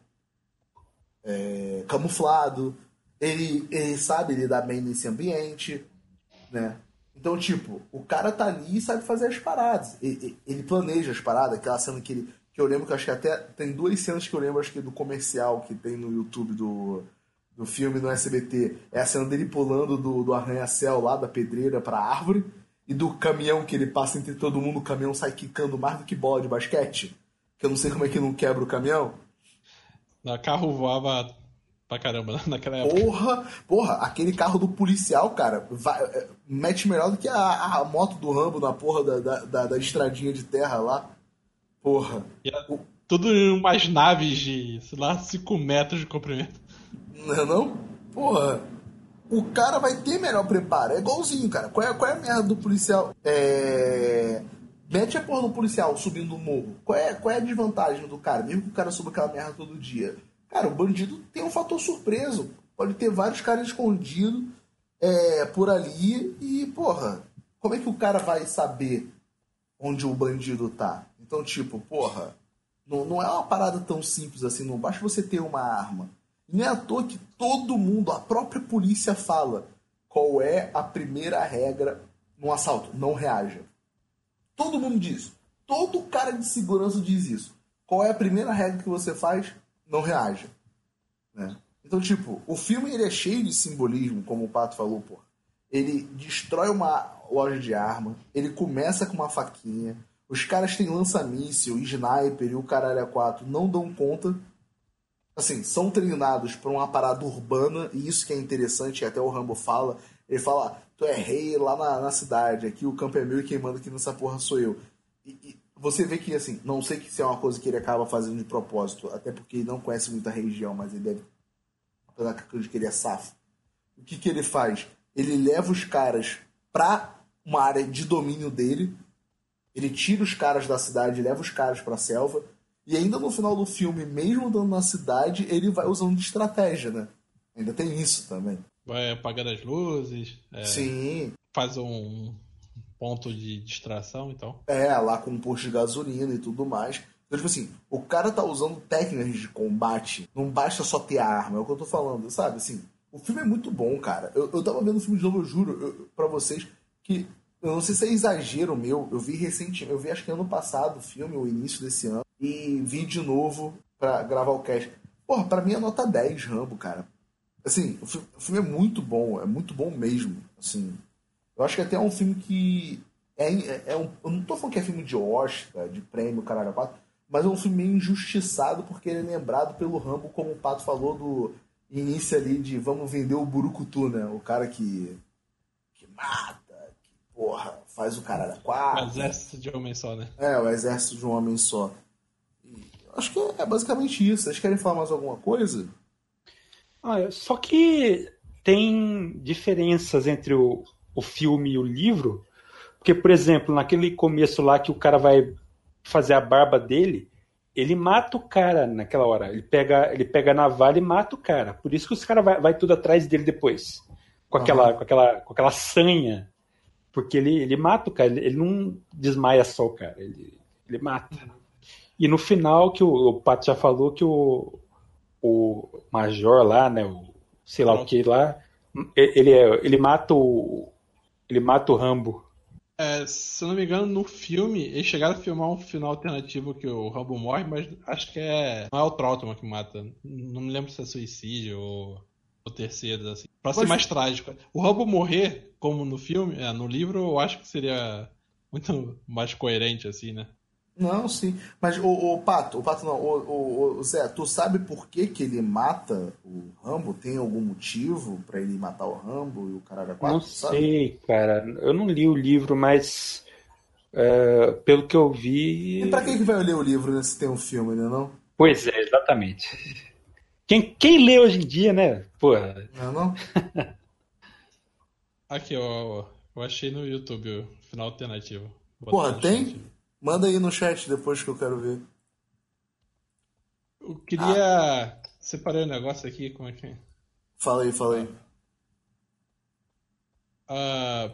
É, camuflado. Ele, ele sabe lidar bem nesse ambiente, né? Então, tipo, o cara tá ali e sabe fazer as paradas. Ele, ele planeja as paradas, aquela cena que ele... que eu lembro que eu acho que até... Tem duas cenas que eu lembro, acho que do comercial que tem no YouTube do... do filme no S B T, é a cena dele pulando do, do arranha-céu lá, da pedreira pra árvore, e do caminhão que ele passa entre todo mundo, o caminhão sai quicando mais do que bola de basquete, que eu não sei como é que não quebra o caminhão. O carro voava pra caramba naquela época. Porra, porra, aquele carro do policial, cara, vai, é, mete melhor do que a, a moto do Rambo na porra da, da, da, da estradinha de terra lá. Porra. E era tudo em umas naves de, sei lá, cinco metros de comprimento. Não é não? Porra, o cara vai ter melhor preparo. É igualzinho, cara. Qual é, qual é a merda do policial? É... Mete a porra do policial subindo o morro. Qual é, qual é a desvantagem do cara? Mesmo que o cara suba aquela merda todo dia. Cara, o bandido tem um fator surpreso. Pode ter vários caras escondidos é, por ali e, porra, como é que o cara vai saber onde o bandido tá? Então, tipo, porra, não, não é uma parada tão simples assim. Não basta você ter uma arma. Não é à toa que todo mundo, a própria polícia fala qual é a primeira regra num assalto. Não reaja. Todo mundo diz. Todo cara de segurança diz isso. Qual é a primeira regra que você faz? Não reaja. Né? Então, tipo, o filme ele é cheio de simbolismo, como o Pato falou, porra. ele destrói uma loja de arma, ele começa com uma faquinha, os caras têm lança-míssil, sniper e o caralho a quatro não dão conta. Assim, são treinados para uma parada urbana, e isso que é interessante, até o Rambo fala, ele fala, tu é rei lá na, na cidade, aqui o campo é meu e quem manda aqui nessa porra sou eu. E, e você vê que, assim, não sei se é uma coisa que ele acaba fazendo de propósito, até porque ele não conhece muito a região, mas ele deve, apesar de que ele é safo. O que que ele faz? Ele leva os caras pra uma área de domínio dele, ele tira os caras da cidade, leva os caras pra selva, e ainda no final do filme, mesmo andando na cidade, ele vai usando de estratégia, né? Ainda tem isso também. Vai apagar as luzes. É, Sim. Faz um ponto de distração, então. É, lá com um posto de gasolina e tudo mais. Então, tipo assim, o cara tá usando técnicas de combate. Não basta só ter a arma, é o que eu tô falando, sabe? Assim, o filme é muito bom, cara. Eu, eu tava vendo o filme de novo, eu juro eu, pra vocês que... Eu não sei se é exagero meu, eu vi recentemente, eu vi acho que ano passado o filme, o início desse ano, e vi de novo pra gravar o cast. Porra, pra mim é nota dez, Rambo, cara. Assim, o filme, o filme é muito bom, é muito bom mesmo, assim. Eu acho que até é um filme que... É, é, é um, eu não tô falando que é filme de Oscar, de prêmio, caralho, pato, mas é um filme meio injustiçado, porque ele é lembrado pelo Rambo, como o Pato falou, do início ali de vamos vender o Burucutu, né? O cara que, que mata, porra, faz o caralho a quatro. O exército de um homem só, né? É, o exército de um homem só. E acho que é basicamente isso. Vocês querem falar mais alguma coisa? Ah, só que tem diferenças entre o, o filme e o livro. Porque, por exemplo, naquele começo lá que o cara vai fazer a barba dele, ele mata o cara naquela hora. Ele pega, ele pega a navalha e mata o cara. Por isso que os caras vai, vai tudo atrás dele depois. Com aquela, uhum. com aquela, com aquela sanha. Porque ele, ele mata o cara, ele, ele não desmaia só o cara, ele, ele mata. E no final, que o, o Pato já falou que o, o Major lá, né, o, sei lá o que lá, ele, ele, mata o, ele mata o Rambo. É, se eu não me engano, no filme, eles chegaram a filmar um final alternativo que o Rambo morre, mas acho que é, não é o Trautmann que mata. Não me lembro se é suicídio ou... o terceiro, assim. Pra ser mais trágico. O Rambo morrer, como no filme, é, no livro, eu acho que seria muito mais coerente, assim, né? Não, sim. Mas o, o Pato, o Pato não, o, o, o Zé, tu sabe por que que ele mata o Rambo? Tem algum motivo pra ele matar o Rambo e o caralho a quatro? Não sei, cara. Eu não li o livro, mas é, pelo que eu vi... E pra quem que vai ler o livro, né, se tem um filme, né, não? Pois é, exatamente. Quem, quem lê hoje em dia, né? Porra. Não, não? Aqui, ó, eu achei no YouTube o final alternativo. Vou Porra, tem? Chat. Manda aí no chat depois que eu quero ver. Eu queria... Ah. Separei um negócio aqui, como é que é? Fala aí, fala aí. Ah,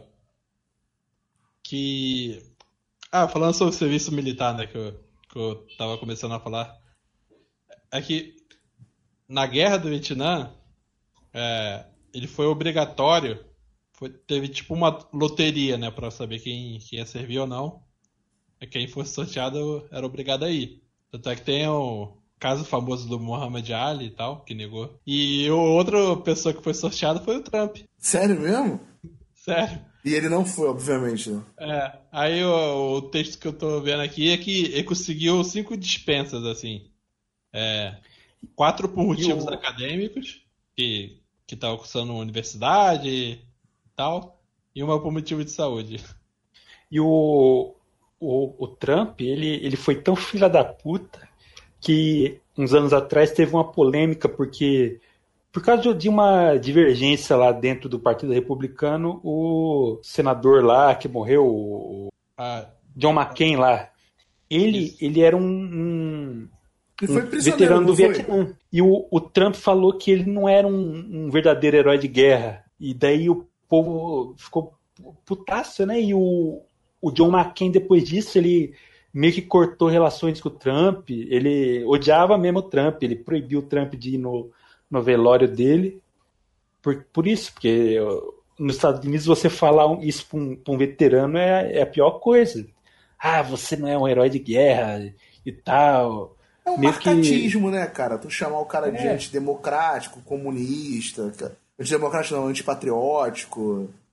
que... Ah, falando sobre o serviço militar, né, que eu, que eu tava começando a falar. É que na Guerra do Vietnã, é, ele foi obrigatório, foi, teve tipo uma loteria, né, pra saber quem, quem ia servir ou não. E quem fosse sorteado era obrigado a ir. Tanto é que tem o caso famoso do Muhammad Ali e tal, que negou. E outra pessoa que foi sorteada foi o Trump. Sério mesmo? Sério. E ele não foi, obviamente, né? É, aí o, o texto que eu tô vendo aqui é que ele conseguiu cinco dispensas, assim. É... Quatro por motivos o... acadêmicos, que que estava cursando uma universidade e tal, e uma por motivo de saúde. E o, o, o Trump, ele, ele foi tão filha da puta que uns anos atrás teve uma polêmica porque, por causa de uma divergência lá dentro do Partido Republicano, o senador lá que morreu, o ah, John McCain lá, ele, ele era um... um Ele foi um veterano do Vietnã. E o, o Trump falou que ele não era um, um verdadeiro herói de guerra. E daí o povo ficou putaço, né? E o, o John McCain, depois disso, ele meio que cortou relações com o Trump. Ele odiava mesmo o Trump. Ele proibiu o Trump de ir no, no velório dele. Por, por isso, porque nos Estados Unidos você falar isso para um, pra um veterano é, é a pior coisa. Ah, você não é um herói de guerra e tal... É um marcatismo, que... né, cara? Tu chamar o cara de é. antidemocrático, comunista, antidemocrático não, antipatriótico.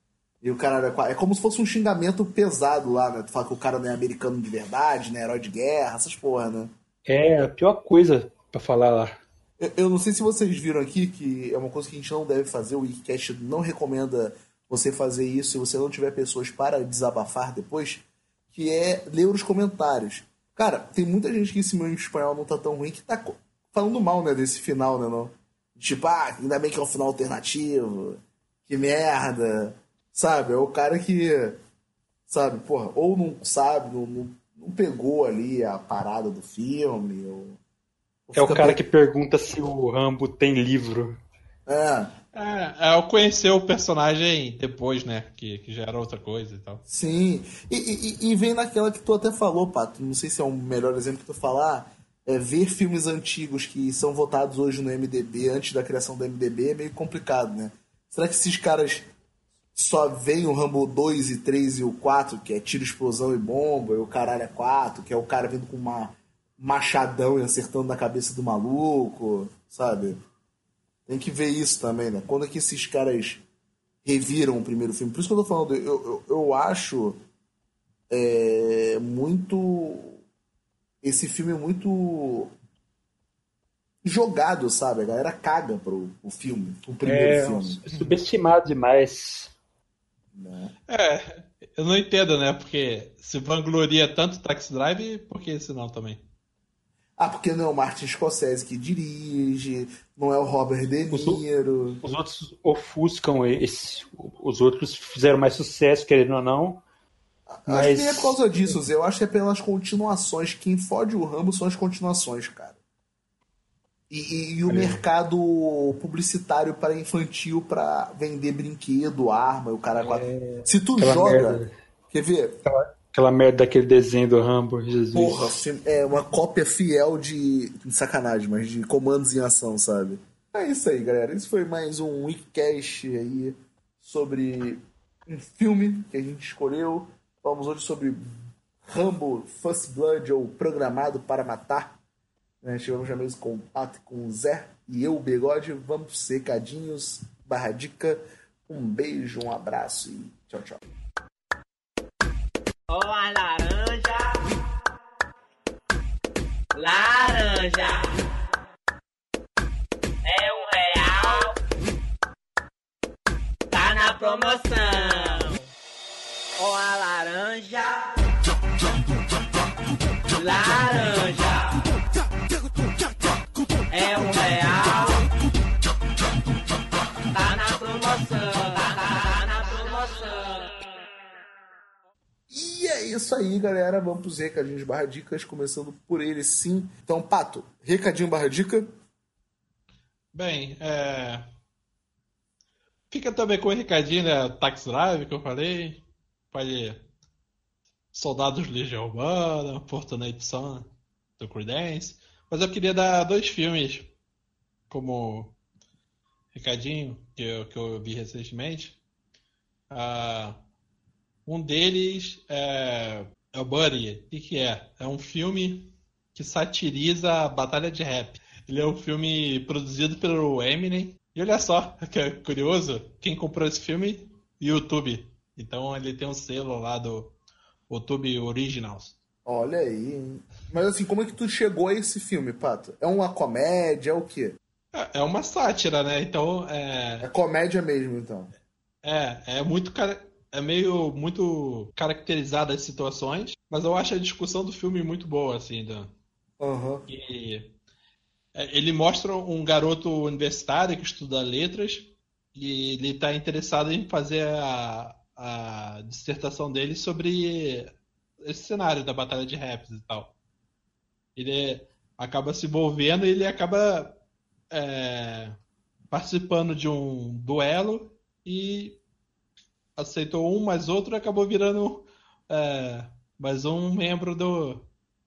E o caralho é quatro. É como se fosse um xingamento pesado lá, né? Tu fala que o cara não é americano de verdade, né? Herói de guerra, essas porra, né? É a pior coisa pra falar lá. Eu, eu não sei se vocês viram aqui, que é uma coisa que a gente não deve fazer, o Wikicast não recomenda você fazer isso se você não tiver pessoas para desabafar depois, que é ler os comentários. Cara, tem muita gente que esse meu espanhol não tá tão ruim que tá falando mal, né, desse final, né, não? Tipo, ah, ainda bem que é um final alternativo, que merda, sabe? É o cara que, sabe, porra, ou não sabe, não, não, não pegou ali a parada do filme, ou... ou É o cara pe... que pergunta se o Rambo tem livro. É. É, é, eu conheci o personagem depois, né? Que, que já era outra coisa e tal. Sim. E, e, e vem naquela que tu até falou, Pato. Não sei se é um melhor exemplo que tu falar. É ver filmes antigos que são votados hoje no M D B, antes da criação do M D B, é meio complicado, né? Será que esses caras só veem o Rambo dois e três e o quatro, que é tiro, explosão e bomba, e o caralho é quatro, que é o cara vindo com uma machadão e acertando na cabeça do maluco, sabe? Tem que ver isso também, né? Quando é que esses caras reviram o primeiro filme? Por isso que eu tô falando, eu, eu, eu acho é, muito... Esse filme é muito jogado, sabe? A galera caga pro, pro filme, o primeiro é, filme. Subestimado demais. Né? É, eu não entendo, né? Porque se vangloria tanto Taxi Drive, por que esse não também? Ah, porque não é o Martin Scorsese que dirige, não é o Robert De Niro. Os, os outros ofuscam esse. Os outros fizeram mais sucesso, querendo ou não. Mas... Acho que nem é por causa disso, Zé. Eu acho que é pelas continuações. Quem fode o Rambo são as continuações, cara. E, e, e o é. mercado publicitário para infantil para vender brinquedo, arma, o cara... É... Se tu Aquela joga... Merda. Quer ver? Aquela... Aquela merda daquele desenho do Rambo, Jesus. Porra, é uma cópia fiel de... de sacanagem, mas de comandos em ação, sabe? É isso aí, galera. Isso foi mais um Wikicast aí sobre um filme que a gente escolheu. Falamos hoje sobre Rambo First Blood, ou Programado para Matar. Né? Chegamos já mesmo com o Pato, com o Zé e eu, o Bigode. Vamos pros recadinhos, barra dica. Um beijo, um abraço e tchau, tchau. Ó oh, a laranja, laranja, é um real, tá na promoção. Ó oh, a laranja, laranja, é um real, tá na promoção, tá na promoção. E é isso aí, galera. Vamos pros recadinhos barra dicas, começando por ele, sim. Então, Pato, recadinho barra dica? Bem, é... fica também com o recadinho, né? Taxi Drive, que eu falei. Pode... Soldados Legião Urbana, Fortnite Sun, do Creedence. Mas eu queria dar dois filmes como recadinho, que eu, que eu vi recentemente. Ah... Um deles é, é o Buddy. O que, que é? É um filme que satiriza a batalha de rap. Ele é um filme produzido pelo Eminem. E olha só, que é curioso, quem comprou esse filme? YouTube. Então ele tem um selo lá do YouTube Originals. Olha aí, hein? Mas assim, como é que tu chegou a esse filme, Pato? É uma comédia, é o quê? É, é uma sátira, né? Então é... É comédia mesmo, então. É, é muito... Cara... É meio muito caracterizada as situações, mas eu acho a discussão do filme muito boa, assim. Da... Uhum. E ele mostra um garoto universitário que estuda letras e ele está interessado em fazer a, a dissertação dele sobre esse cenário da batalha de raps e tal. Ele acaba se envolvendo e ele acaba é, participando de um duelo e aceitou um mais outro e acabou virando é, mais um membro do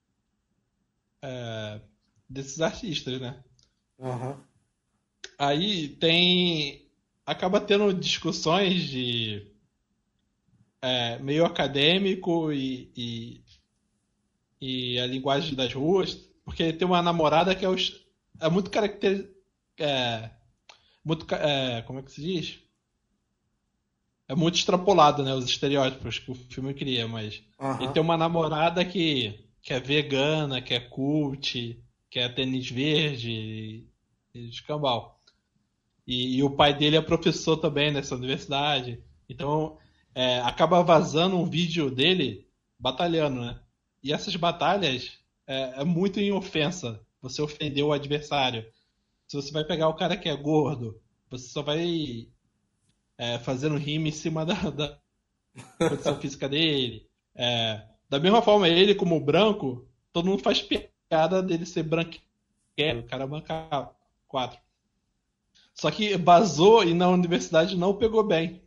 é, desses artistas, né? Uhum. Aí tem... Acaba tendo discussões de é, meio acadêmico e, e, e a linguagem das ruas, porque tem uma namorada que é, os, é muito caracter... É, muito, é, como é que se diz? é muito extrapolado, né? Os estereótipos que o filme cria, mas Aham. ele tem uma namorada que, que é vegana, que é cult, que é tênis verde e, e escambau. E, e o pai dele é professor também nessa universidade. Então, é, acaba vazando um vídeo dele batalhando, né? E essas batalhas é, é muito em ofensa. Você ofendeu o adversário. Se você vai pegar o cara que é gordo, você só vai é, fazendo rima em cima da, da condição física dele. É, da mesma forma, ele como branco, todo mundo faz piada dele ser branquelo. O cara banca quatro. Só que vazou e na universidade não pegou bem.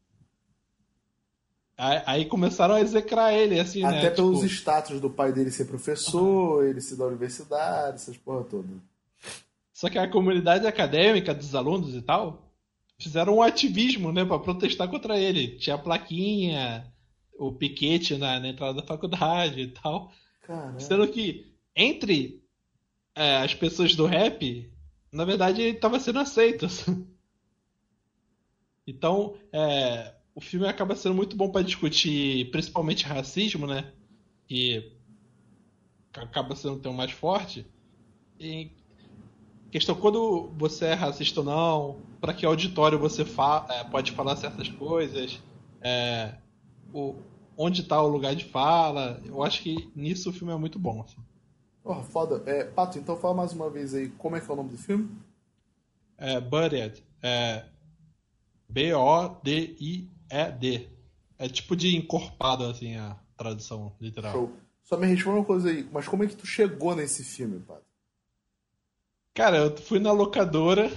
Aí, aí começaram a execrar ele, assim, Até né? pelos Tipo, status do pai dele ser professor, ele ser da universidade, essas porra toda. só que a comunidade acadêmica dos alunos e tal fizeram um ativismo, né, para protestar contra ele. Tinha a plaquinha, o piquete na, na entrada da faculdade e tal. Caramba. Sendo que entre é, as pessoas do rap, na verdade, ele estava sendo aceito. Então, é, o filme acaba sendo muito bom para discutir, principalmente racismo, né? Que acaba sendo o tema mais forte. E questão quando você é racista ou não, para que auditório você fa é, pode falar certas coisas, é, o, onde está o lugar de fala. Eu acho que nisso o filme é muito bom. Assim. Porra, foda. É, Pato, então fala mais uma vez aí, como é que é o nome do filme? É, Buried. É, B O D I E D. É tipo de encorpado, assim, a tradução literal. Show. Só me responde uma coisa aí, mas como é que tu chegou nesse filme, Pato? Cara, eu fui na locadora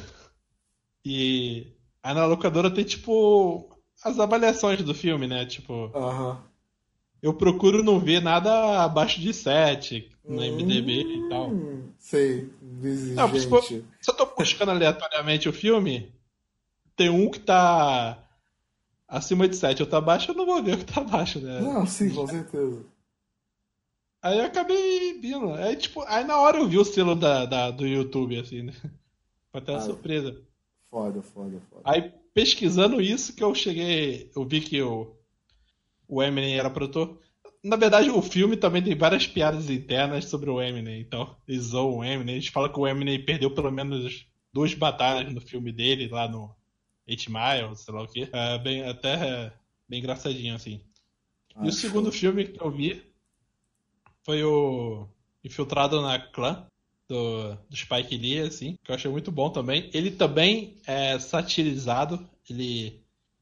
e aí na locadora tem, tipo, as avaliações do filme, né? Tipo, Aham. eu procuro não ver nada abaixo de sete no I M D B e tal. Hum, sei, exigente. Não, tipo, se eu tô buscando aleatoriamente o filme, tem um que tá acima de sete, outro abaixo, eu não vou ver o que tá abaixo, né? Não, sim, com certeza. Aí eu acabei vindo. Aí, tipo, aí na hora eu vi o selo da, da- do YouTube, assim, né? Foi até uma Ah, surpresa. Foda, foda, foda. Aí, pesquisando isso, que eu cheguei. Eu vi que o, o Eminem era produtor. Na verdade, o filme também tem várias piadas internas sobre o Eminem. Então, eles zoam o Eminem. Eles falam que o Eminem perdeu pelo menos duas batalhas no filme dele, lá no Eight Mile, sei lá o quê. É bem, até é, bem engraçadinho, assim. Ah, E o segundo show. filme que eu vi foi o Infiltrado na Clã, do, do Spike Lee, assim, que eu achei muito bom também. Ele também é satirizado, ele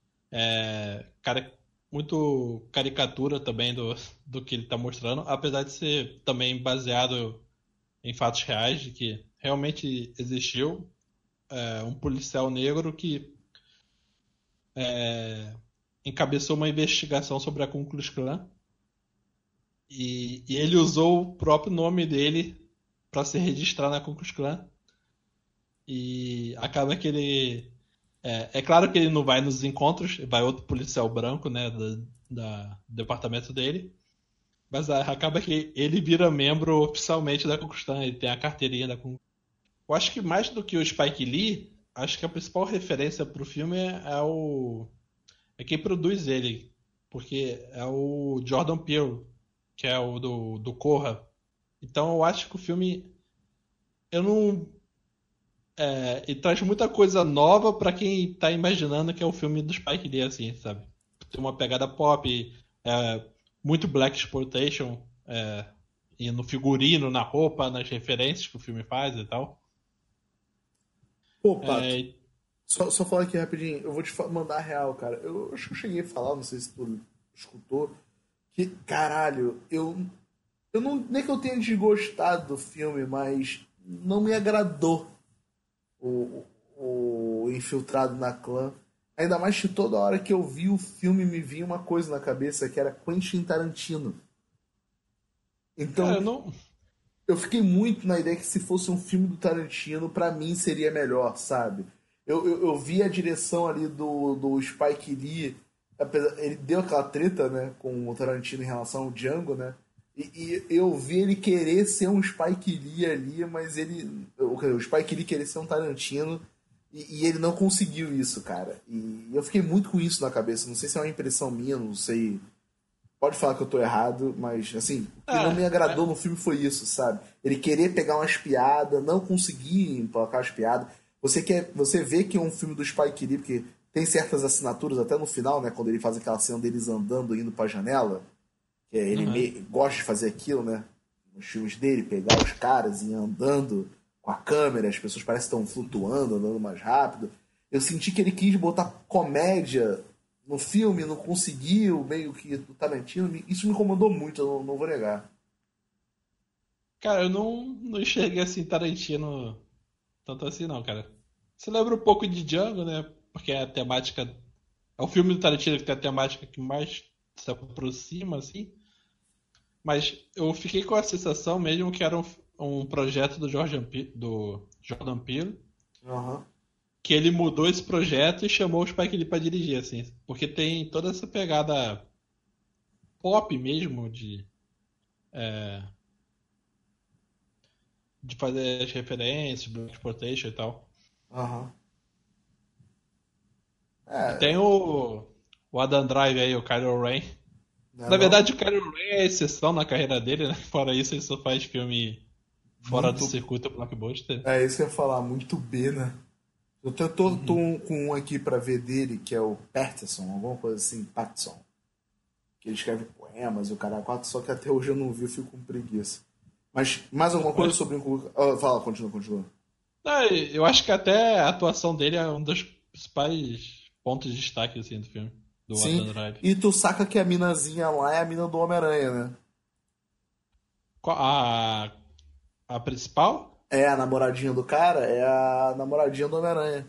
é cara, muito caricatura também do, do que ele tá mostrando, apesar de ser também baseado em fatos reais, de que realmente existiu é, um policial negro que é, encabeçou uma investigação sobre a Ku Klux Klan. E, e ele usou o próprio nome dele para se registrar na Ku Klux Klan. E acaba que ele. É, é claro que ele não vai nos encontros, vai outro policial branco, né, da, da- do departamento dele. Mas a- acaba que ele vira membro oficialmente da Ku Klux Klan, ele tem a carteirinha da Ku Klux Klan. Eu acho que mais do que o Spike Lee, acho que a principal referência pro filme é, é o. É quem produz ele. Porque é o Jordan Peele, que é o do, do Corra. Então eu acho que o filme. Eu não. É, ele traz muita coisa nova pra quem tá imaginando que é o filme do Spike Lee, assim, sabe? Tem uma pegada pop, é, muito Black Exploitation, é, e no figurino, na roupa, nas referências que o filme faz e tal. Pô, Pato, É, só, só falar aqui rapidinho, eu vou te fa- mandar a real, cara. Eu acho que eu cheguei a falar, não sei se tu escutou, que, caralho, eu. Eu não. Nem que eu tenha desgostado do filme, mas não me agradou o, o, o Infiltrado na Clã. Ainda mais que toda hora que eu vi o filme me vinha uma coisa na cabeça, que era Quentin Tarantino. Então, cara, eu não. eu fiquei muito na ideia que se fosse um filme do Tarantino, pra mim seria melhor, sabe? Eu, eu, eu vi a direção ali do, do Spike Lee, apesar, ele deu aquela treta, né, com o Tarantino em relação ao Django, né? E, e eu vi ele querer ser um Spike Lee ali, mas ele. O, o Spike Lee querer ser um Tarantino. E, e ele não conseguiu isso, cara. E eu fiquei muito com isso na cabeça. Não sei se é uma impressão minha, não sei. Pode falar que eu tô errado, mas, assim, o que Ah, não me agradou é. no filme foi isso, sabe? Ele querer pegar umas piadas, não conseguir emplacar as piadas. Você, quer, você vê que é um filme do Spike Lee, porque tem certas assinaturas, até no final, né? Quando ele faz aquela cena deles andando, indo pra janela. Que é, ele Uhum. me, gosta de fazer aquilo, né? Nos filmes dele, pegar os caras e ir andando com a câmera, as pessoas parecem que estão flutuando, andando mais rápido. Eu senti que ele quis botar comédia no filme, não conseguiu, meio que do Tarantino. Isso me incomodou muito, eu não, não vou negar. Cara, eu não, não enxerguei assim Tarantino tanto assim, não, cara. Você lembra um pouco de Django, né? Porque é a temática. É o filme do Tarantino que tem a temática que mais se aproxima, assim. Mas eu fiquei com a sensação mesmo que era um, um projeto do Jordan Peele, do Jordan Peele, Uhum. que ele mudou esse projeto e chamou o Spike Lee pra dirigir, assim. Porque tem toda essa pegada pop mesmo de. É, de fazer as referências, Black Exploitation e tal. Uhum. É, Tem o, o Adam Drive aí, o Kylo Ren. não é Na não? verdade, o Kylo Ren é a exceção na carreira dele, né? Fora isso, ele só faz filme fora Muito- do circuito blockbuster. É isso que eu ia falar, muito B, né? Eu tô, tô, Uhum. tô um- com um aqui pra ver dele, que é o Patterson, alguma coisa assim, Patterson. Que ele escreve poemas e o cara quatro, só que até hoje eu não vi, eu fico com preguiça. Mas mais alguma coisa Mas- sobre o. Ah, fala, continua, continua. Não, eu acho que até a atuação dele é um dos principais pontos de destaque assim, do filme, do Sim, Adam Drive. e tu saca que a minazinha lá é a mina do Homem-Aranha, né? Qual- A, a principal? É, a namoradinha do cara é a namoradinha do Homem-Aranha.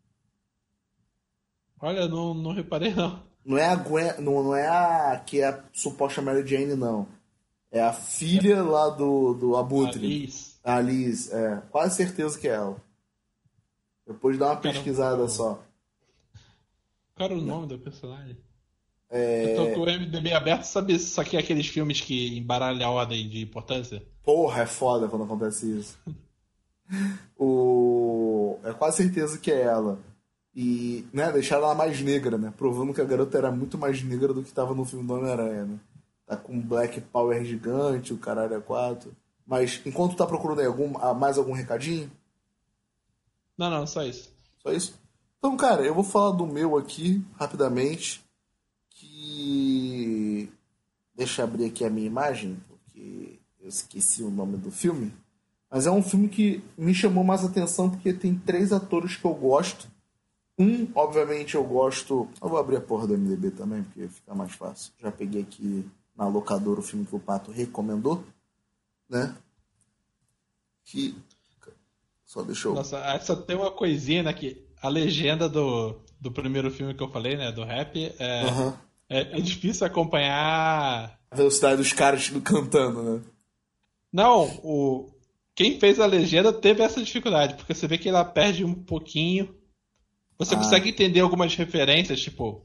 Olha, não, não reparei não. Não é a Gwen, não, não é a que é a suposta Mary Jane, não. É a filha lá do, do Abutre. Alice. A Liz, é. Quase certeza que é ela. Depois dá uma Caramba. pesquisada só. Qual era o nome da personagem? É... Eu tô com o M D B aberto, sabe isso aqui é aqueles filmes que embaralham a ordem de importância? Porra, é foda quando acontece isso. o... É quase certeza que é ela. E, né, deixaram ela mais negra, né? Provando que a garota era muito mais negra do que tava no filme do Homem-Aranha, né? Tá com um Black Power gigante, o caralho é quatro. Mas, enquanto tá procurando aí algum, ah, mais algum recadinho? Não, não, só isso. Só isso? Então, cara, eu vou falar do meu aqui, rapidamente. Que... Deixa eu abrir aqui a minha imagem, porque eu esqueci o nome do filme. Mas é um filme que me chamou mais atenção porque tem três atores que eu gosto. Um, obviamente, eu gosto... Eu vou abrir a porra do M D B também, porque fica mais fácil. Já peguei aqui na locadora o filme que o Pato recomendou, né? Que... Só deixa eu... Nossa, aí só tem uma coisinha, né? Que a legenda do, do primeiro filme que eu falei, né? Do rap, é, Aham. é, é difícil acompanhar. A velocidade dos caras cantando, né? Não, o, quem fez a legenda teve essa dificuldade, porque você vê que ela perde um pouquinho. Você Ah. consegue entender algumas referências, tipo.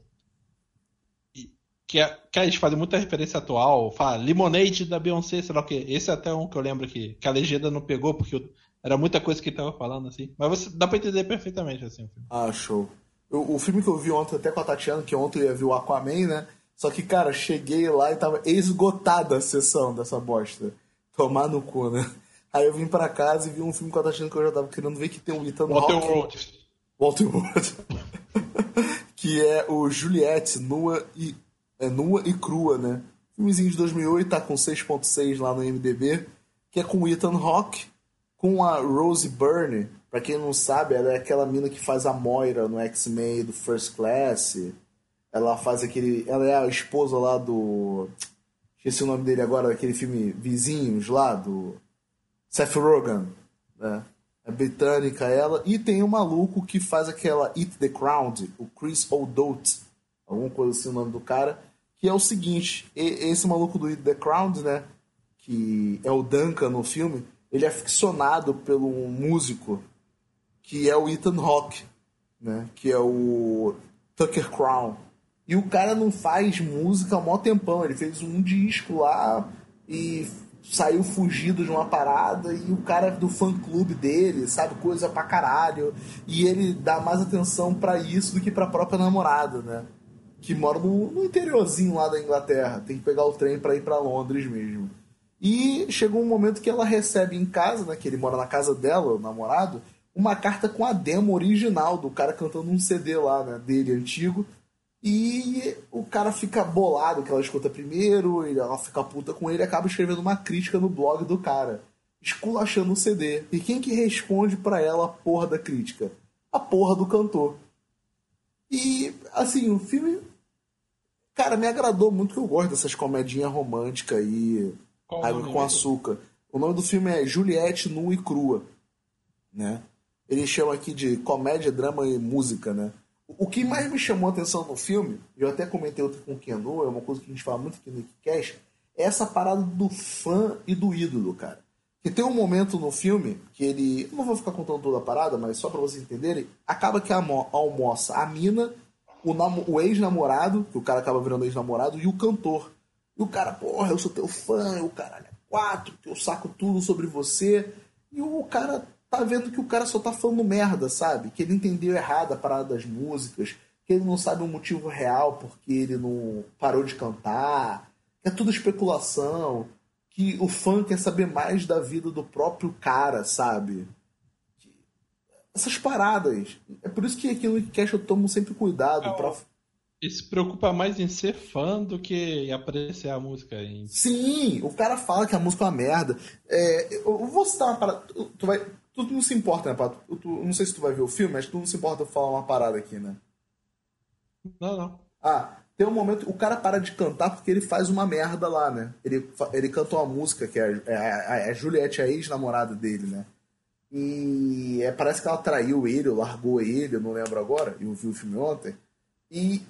e- Que, é- que eles fazem muita referência atual. Fala Lemonade da Beyoncé, sei lá o que. Esse é até um que eu lembro que, que a legenda não pegou, porque eu- era muita coisa que ele tava falando, assim. Mas você, dá pra entender perfeitamente, assim, o filme. Ah, show. O, o filme que eu vi ontem até com a Tatiana, que ontem eu ia ver o Aquaman, né? Só que, cara, cheguei lá e tava esgotada a sessão dessa bosta. Tomar no cu, né? Aí eu vim pra casa e vi um filme com a Tatiana que eu já tava querendo ver, que tem o Ethan Hawke. Waterworld. Waterworld. Que é o Juliette, nua e, é, nua e crua, né? Filmezinho de dois mil e oito, tá com seis ponto seis lá no I M D B, que é com o Ethan Hawke, com a Rose Byrne. Pra quem não sabe, ela é aquela mina que faz a Moira no X-Men do First Class. Ela faz aquele... Ela é a esposa lá do... Esqueci o nome dele agora, daquele filme Vizinhos lá, do Seth Rogen, né? É britânica ela. E tem um maluco que faz aquela Eat the Crowd, o Chris O'Dowd, alguma coisa assim o nome do cara, que é o seguinte, e- esse maluco do Eat the Crowd, né, que é o Duncan no filme, ele é ficcionado pelo músico que é o Ethan Hawke, né, que é o Tucker Crown. E o cara não faz música há mó tempão, ele fez um disco lá e saiu fugido de uma parada e o cara é do fã-clube dele, sabe? Coisa pra caralho. E ele dá mais atenção pra isso do que pra própria namorada, né? Que mora no, no interiorzinho lá da Inglaterra. Tem que pegar o trem pra ir pra Londres mesmo. E chegou um momento que ela recebe em casa, né? Que ele mora na casa dela, o namorado, uma carta com a demo original do cara cantando um C D lá, né? Dele, antigo. E o cara fica bolado que ela escuta primeiro, ela fica puta com ele e acaba escrevendo uma crítica no blog do cara, esculachando o C D. E quem que responde pra ela a porra da crítica? A porra do cantor. E, assim, o filme, cara, me agradou muito, que eu gosto dessas comedinhas românticas aí, água com açúcar. O nome do filme é Juliette Nua e Crua, né? Ele chama aqui de comédia, drama e música, né? O que mais me chamou a atenção no filme, eu até comentei outro com o Kenu, é uma coisa que a gente fala muito aqui no Geekcast, é essa parada do fã e do ídolo, cara. Que tem um momento no filme que ele, não vou ficar contando toda a parada, mas só pra vocês entenderem, acaba que almoça a mina, o, o ex-namorado, que o cara acaba virando ex-namorado, e o cantor. E o cara, porra, eu sou teu fã, o caralho é quatro, que eu saco tudo sobre você. E o cara tá vendo que o cara só tá falando merda, sabe? Que ele entendeu errado a parada das músicas, que ele não sabe o motivo real porque ele não parou de cantar, que é tudo especulação, que o fã quer saber mais da vida do próprio cara, sabe? Essas paradas. É por isso que aqui no Geekcast eu tomo sempre cuidado. É, pra... Ele se preocupa mais em ser fã do que em apreciar a música. Em... Sim, o cara fala que a música é uma merda. É, eu vou citar uma parada. Tu, tu vai... Tu não se importa, né, Pato? Tu, tu, não sei se tu vai ver o filme, mas tu não se importa eu falar uma parada aqui, né? Não, não. Ah, tem um momento... O cara para de cantar porque ele faz uma merda lá, né? Ele, ele canta uma música que é, é, é a Juliette, a ex-namorada dele, né? E é, parece que ela traiu ele, ou largou ele, eu não lembro agora. Eu vi o filme ontem. E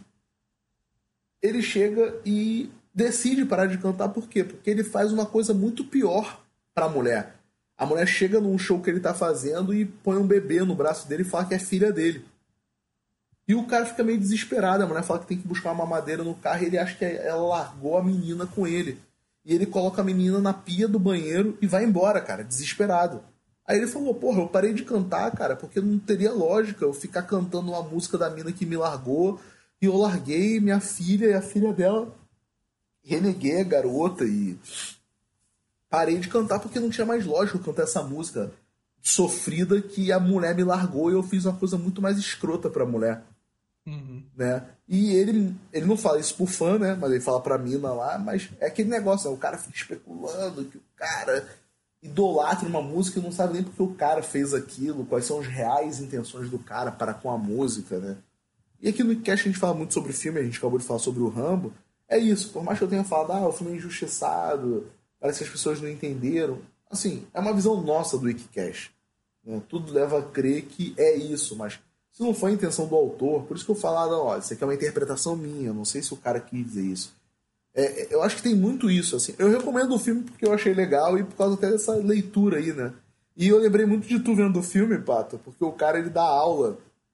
ele chega e decide parar de cantar. Por quê? Porque ele faz uma coisa muito pior pra mulher. A mulher chega num show que ele tá fazendo e põe um bebê no braço dele e fala que é filha dele. E o cara fica meio desesperado. A mulher fala que tem que buscar uma mamadeira no carro e ele acha que ela largou a menina com ele. E ele coloca a menina na pia do banheiro e vai embora, cara, desesperado. Aí ele falou, porra, eu parei de cantar, cara, porque não teria lógica eu ficar cantando uma música da mina que me largou e eu larguei minha filha e a filha dela. Reneguei a garota e... parei de cantar porque não tinha mais lógica eu cantar essa música sofrida que a mulher me largou e eu fiz uma coisa muito mais escrota pra mulher. Uhum. Né? E ele, ele não fala isso pro fã, né? Mas ele fala pra mina lá, mas é aquele negócio, né? O cara fica especulando que o cara idolatra uma música e não sabe nem porque o cara fez aquilo, quais são as reais intenções do cara para com a música, né? E aqui no Geekcast a gente fala muito sobre filme, a gente acabou de falar sobre o Rambo. É isso, por mais que eu tenha falado, ah, o filme é injustiçado, parece que as pessoas não entenderam. Assim, é uma visão nossa do Geekcast. Né? Tudo leva a crer que é isso, mas se não foi a intenção do autor, por isso que eu falo, ah, não, ó, isso aqui é uma interpretação minha, não sei se o cara quis dizer isso. É, eu acho que tem muito isso, assim. Eu recomendo o filme porque eu achei legal e por causa até dessa leitura aí, né? E eu lembrei muito de tu vendo o filme, Pato, porque o cara, ele dá aula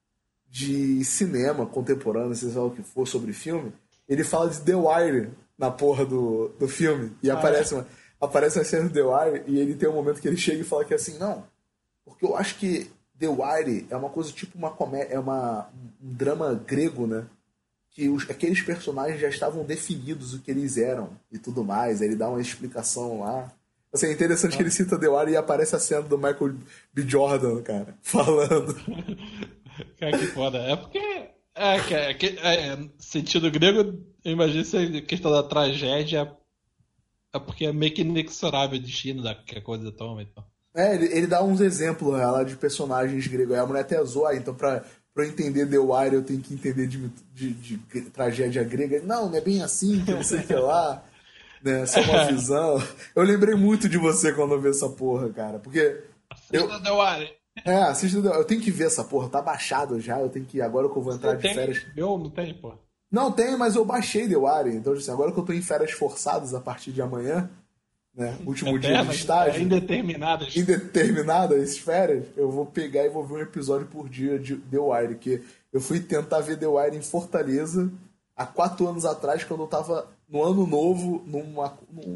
de cinema contemporâneo, se sabe o que for, sobre filme. Ele fala de The Wire na porra do, do filme. E ah, aparece, é? uma, aparece uma cena do The Wire e ele tem um momento que ele chega e fala que assim, não, porque eu acho que The Wire é uma coisa tipo uma comédia, é uma, um drama grego, né? Que os, aqueles personagens já estavam definidos o que eles eram e tudo mais. Aí ele dá uma explicação lá. Assim, é interessante ah. que ele cita The Wire e aparece a cena do Michael B. Jordan, cara, falando. Cara, que foda. É porque... É, é, é, é, sentido grego, eu imagino se a questão da tragédia é porque é meio que inexorável o destino da que a coisa toma. Então. É, ele, ele dá uns exemplos lá de personagens gregos. Aí a mulher até zoa, ah, então pra... Pra eu entender The Wire, eu tenho que entender de, de, de, de tragédia grega. Não, não é bem assim, que não sei o que lá. Né? Só uma visão. Eu lembrei muito de você quando eu vi essa porra, cara. Porque. Assista eu, The Wire. É, assista The Wire. Eu tenho que ver essa porra. Tá baixado já. Eu tenho que. Agora que eu vou entrar não de tem, férias. Eu não tem, porra. Não tem, mas eu baixei The Wire. Então, assim, agora que eu tô em férias forçadas a partir de amanhã. Né? Último dia de estágio. É indeterminadas. Indeterminadas férias. Eu vou pegar e vou ver um episódio por dia de The Wire. Que eu fui tentar ver The Wire em Fortaleza há quatro anos atrás, quando eu tava no ano novo, numa, num,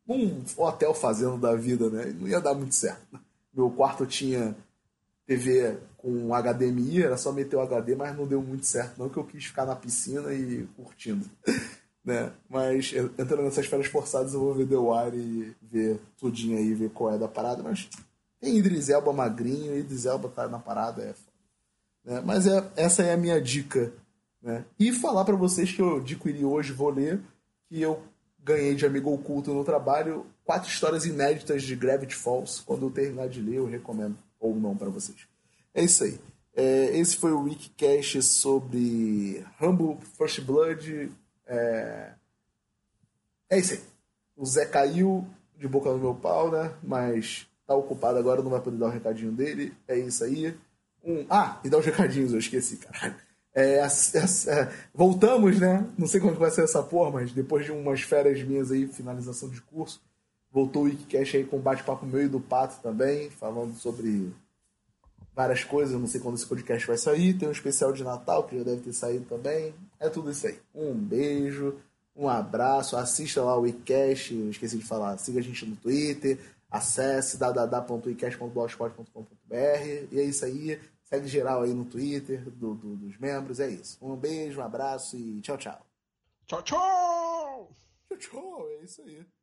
um hotel fazendo da vida, né? Não ia dar muito certo. Meu quarto tinha T V com H D M I, era só meter o H D, mas não deu muito certo, não, que eu quis ficar na piscina e curtindo. Né? Mas entrando nessas férias forçadas, eu vou ver The Wire e ver tudinho aí, ver qual é da parada. Mas tem Idris Elba magrinho, Idris Elba tá na parada, é foda. Né? Mas é, essa é a minha dica. Né? E falar pra vocês que eu adquiri hoje, vou ler, que eu ganhei de amigo oculto no trabalho quatro histórias inéditas de Gravity Falls. Quando eu terminar de ler, eu recomendo ou não pra vocês. É isso aí. É, esse foi o Wikicast sobre Rambo First Blood. É... é isso aí. O Zé caiu de boca no meu pau, né? Mas tá ocupado agora, não vai poder dar o recadinho dele. É isso aí. Um... Ah, e dar os recadinhos, eu esqueci, caralho. É, é, é, voltamos, né? Não sei quando vai ser essa porra, mas depois de umas férias minhas aí, finalização de curso, voltou o Wikicast aí com um bate-papo meu e do Pato também, falando sobre várias coisas. Eu não sei quando esse podcast vai sair. Tem um especial de Natal que já deve ter saído também. É tudo isso aí. Um beijo, um abraço. Assista lá o Wikicast. Eu esqueci de falar. Siga a gente no Twitter. Acesse w w w ponto wikicast ponto blogspot ponto com ponto b r. E é isso aí. Segue geral aí no Twitter do, do, dos membros. É isso. Um beijo, um abraço e tchau, tchau. Tchau, tchau! Tchau, tchau. É isso aí.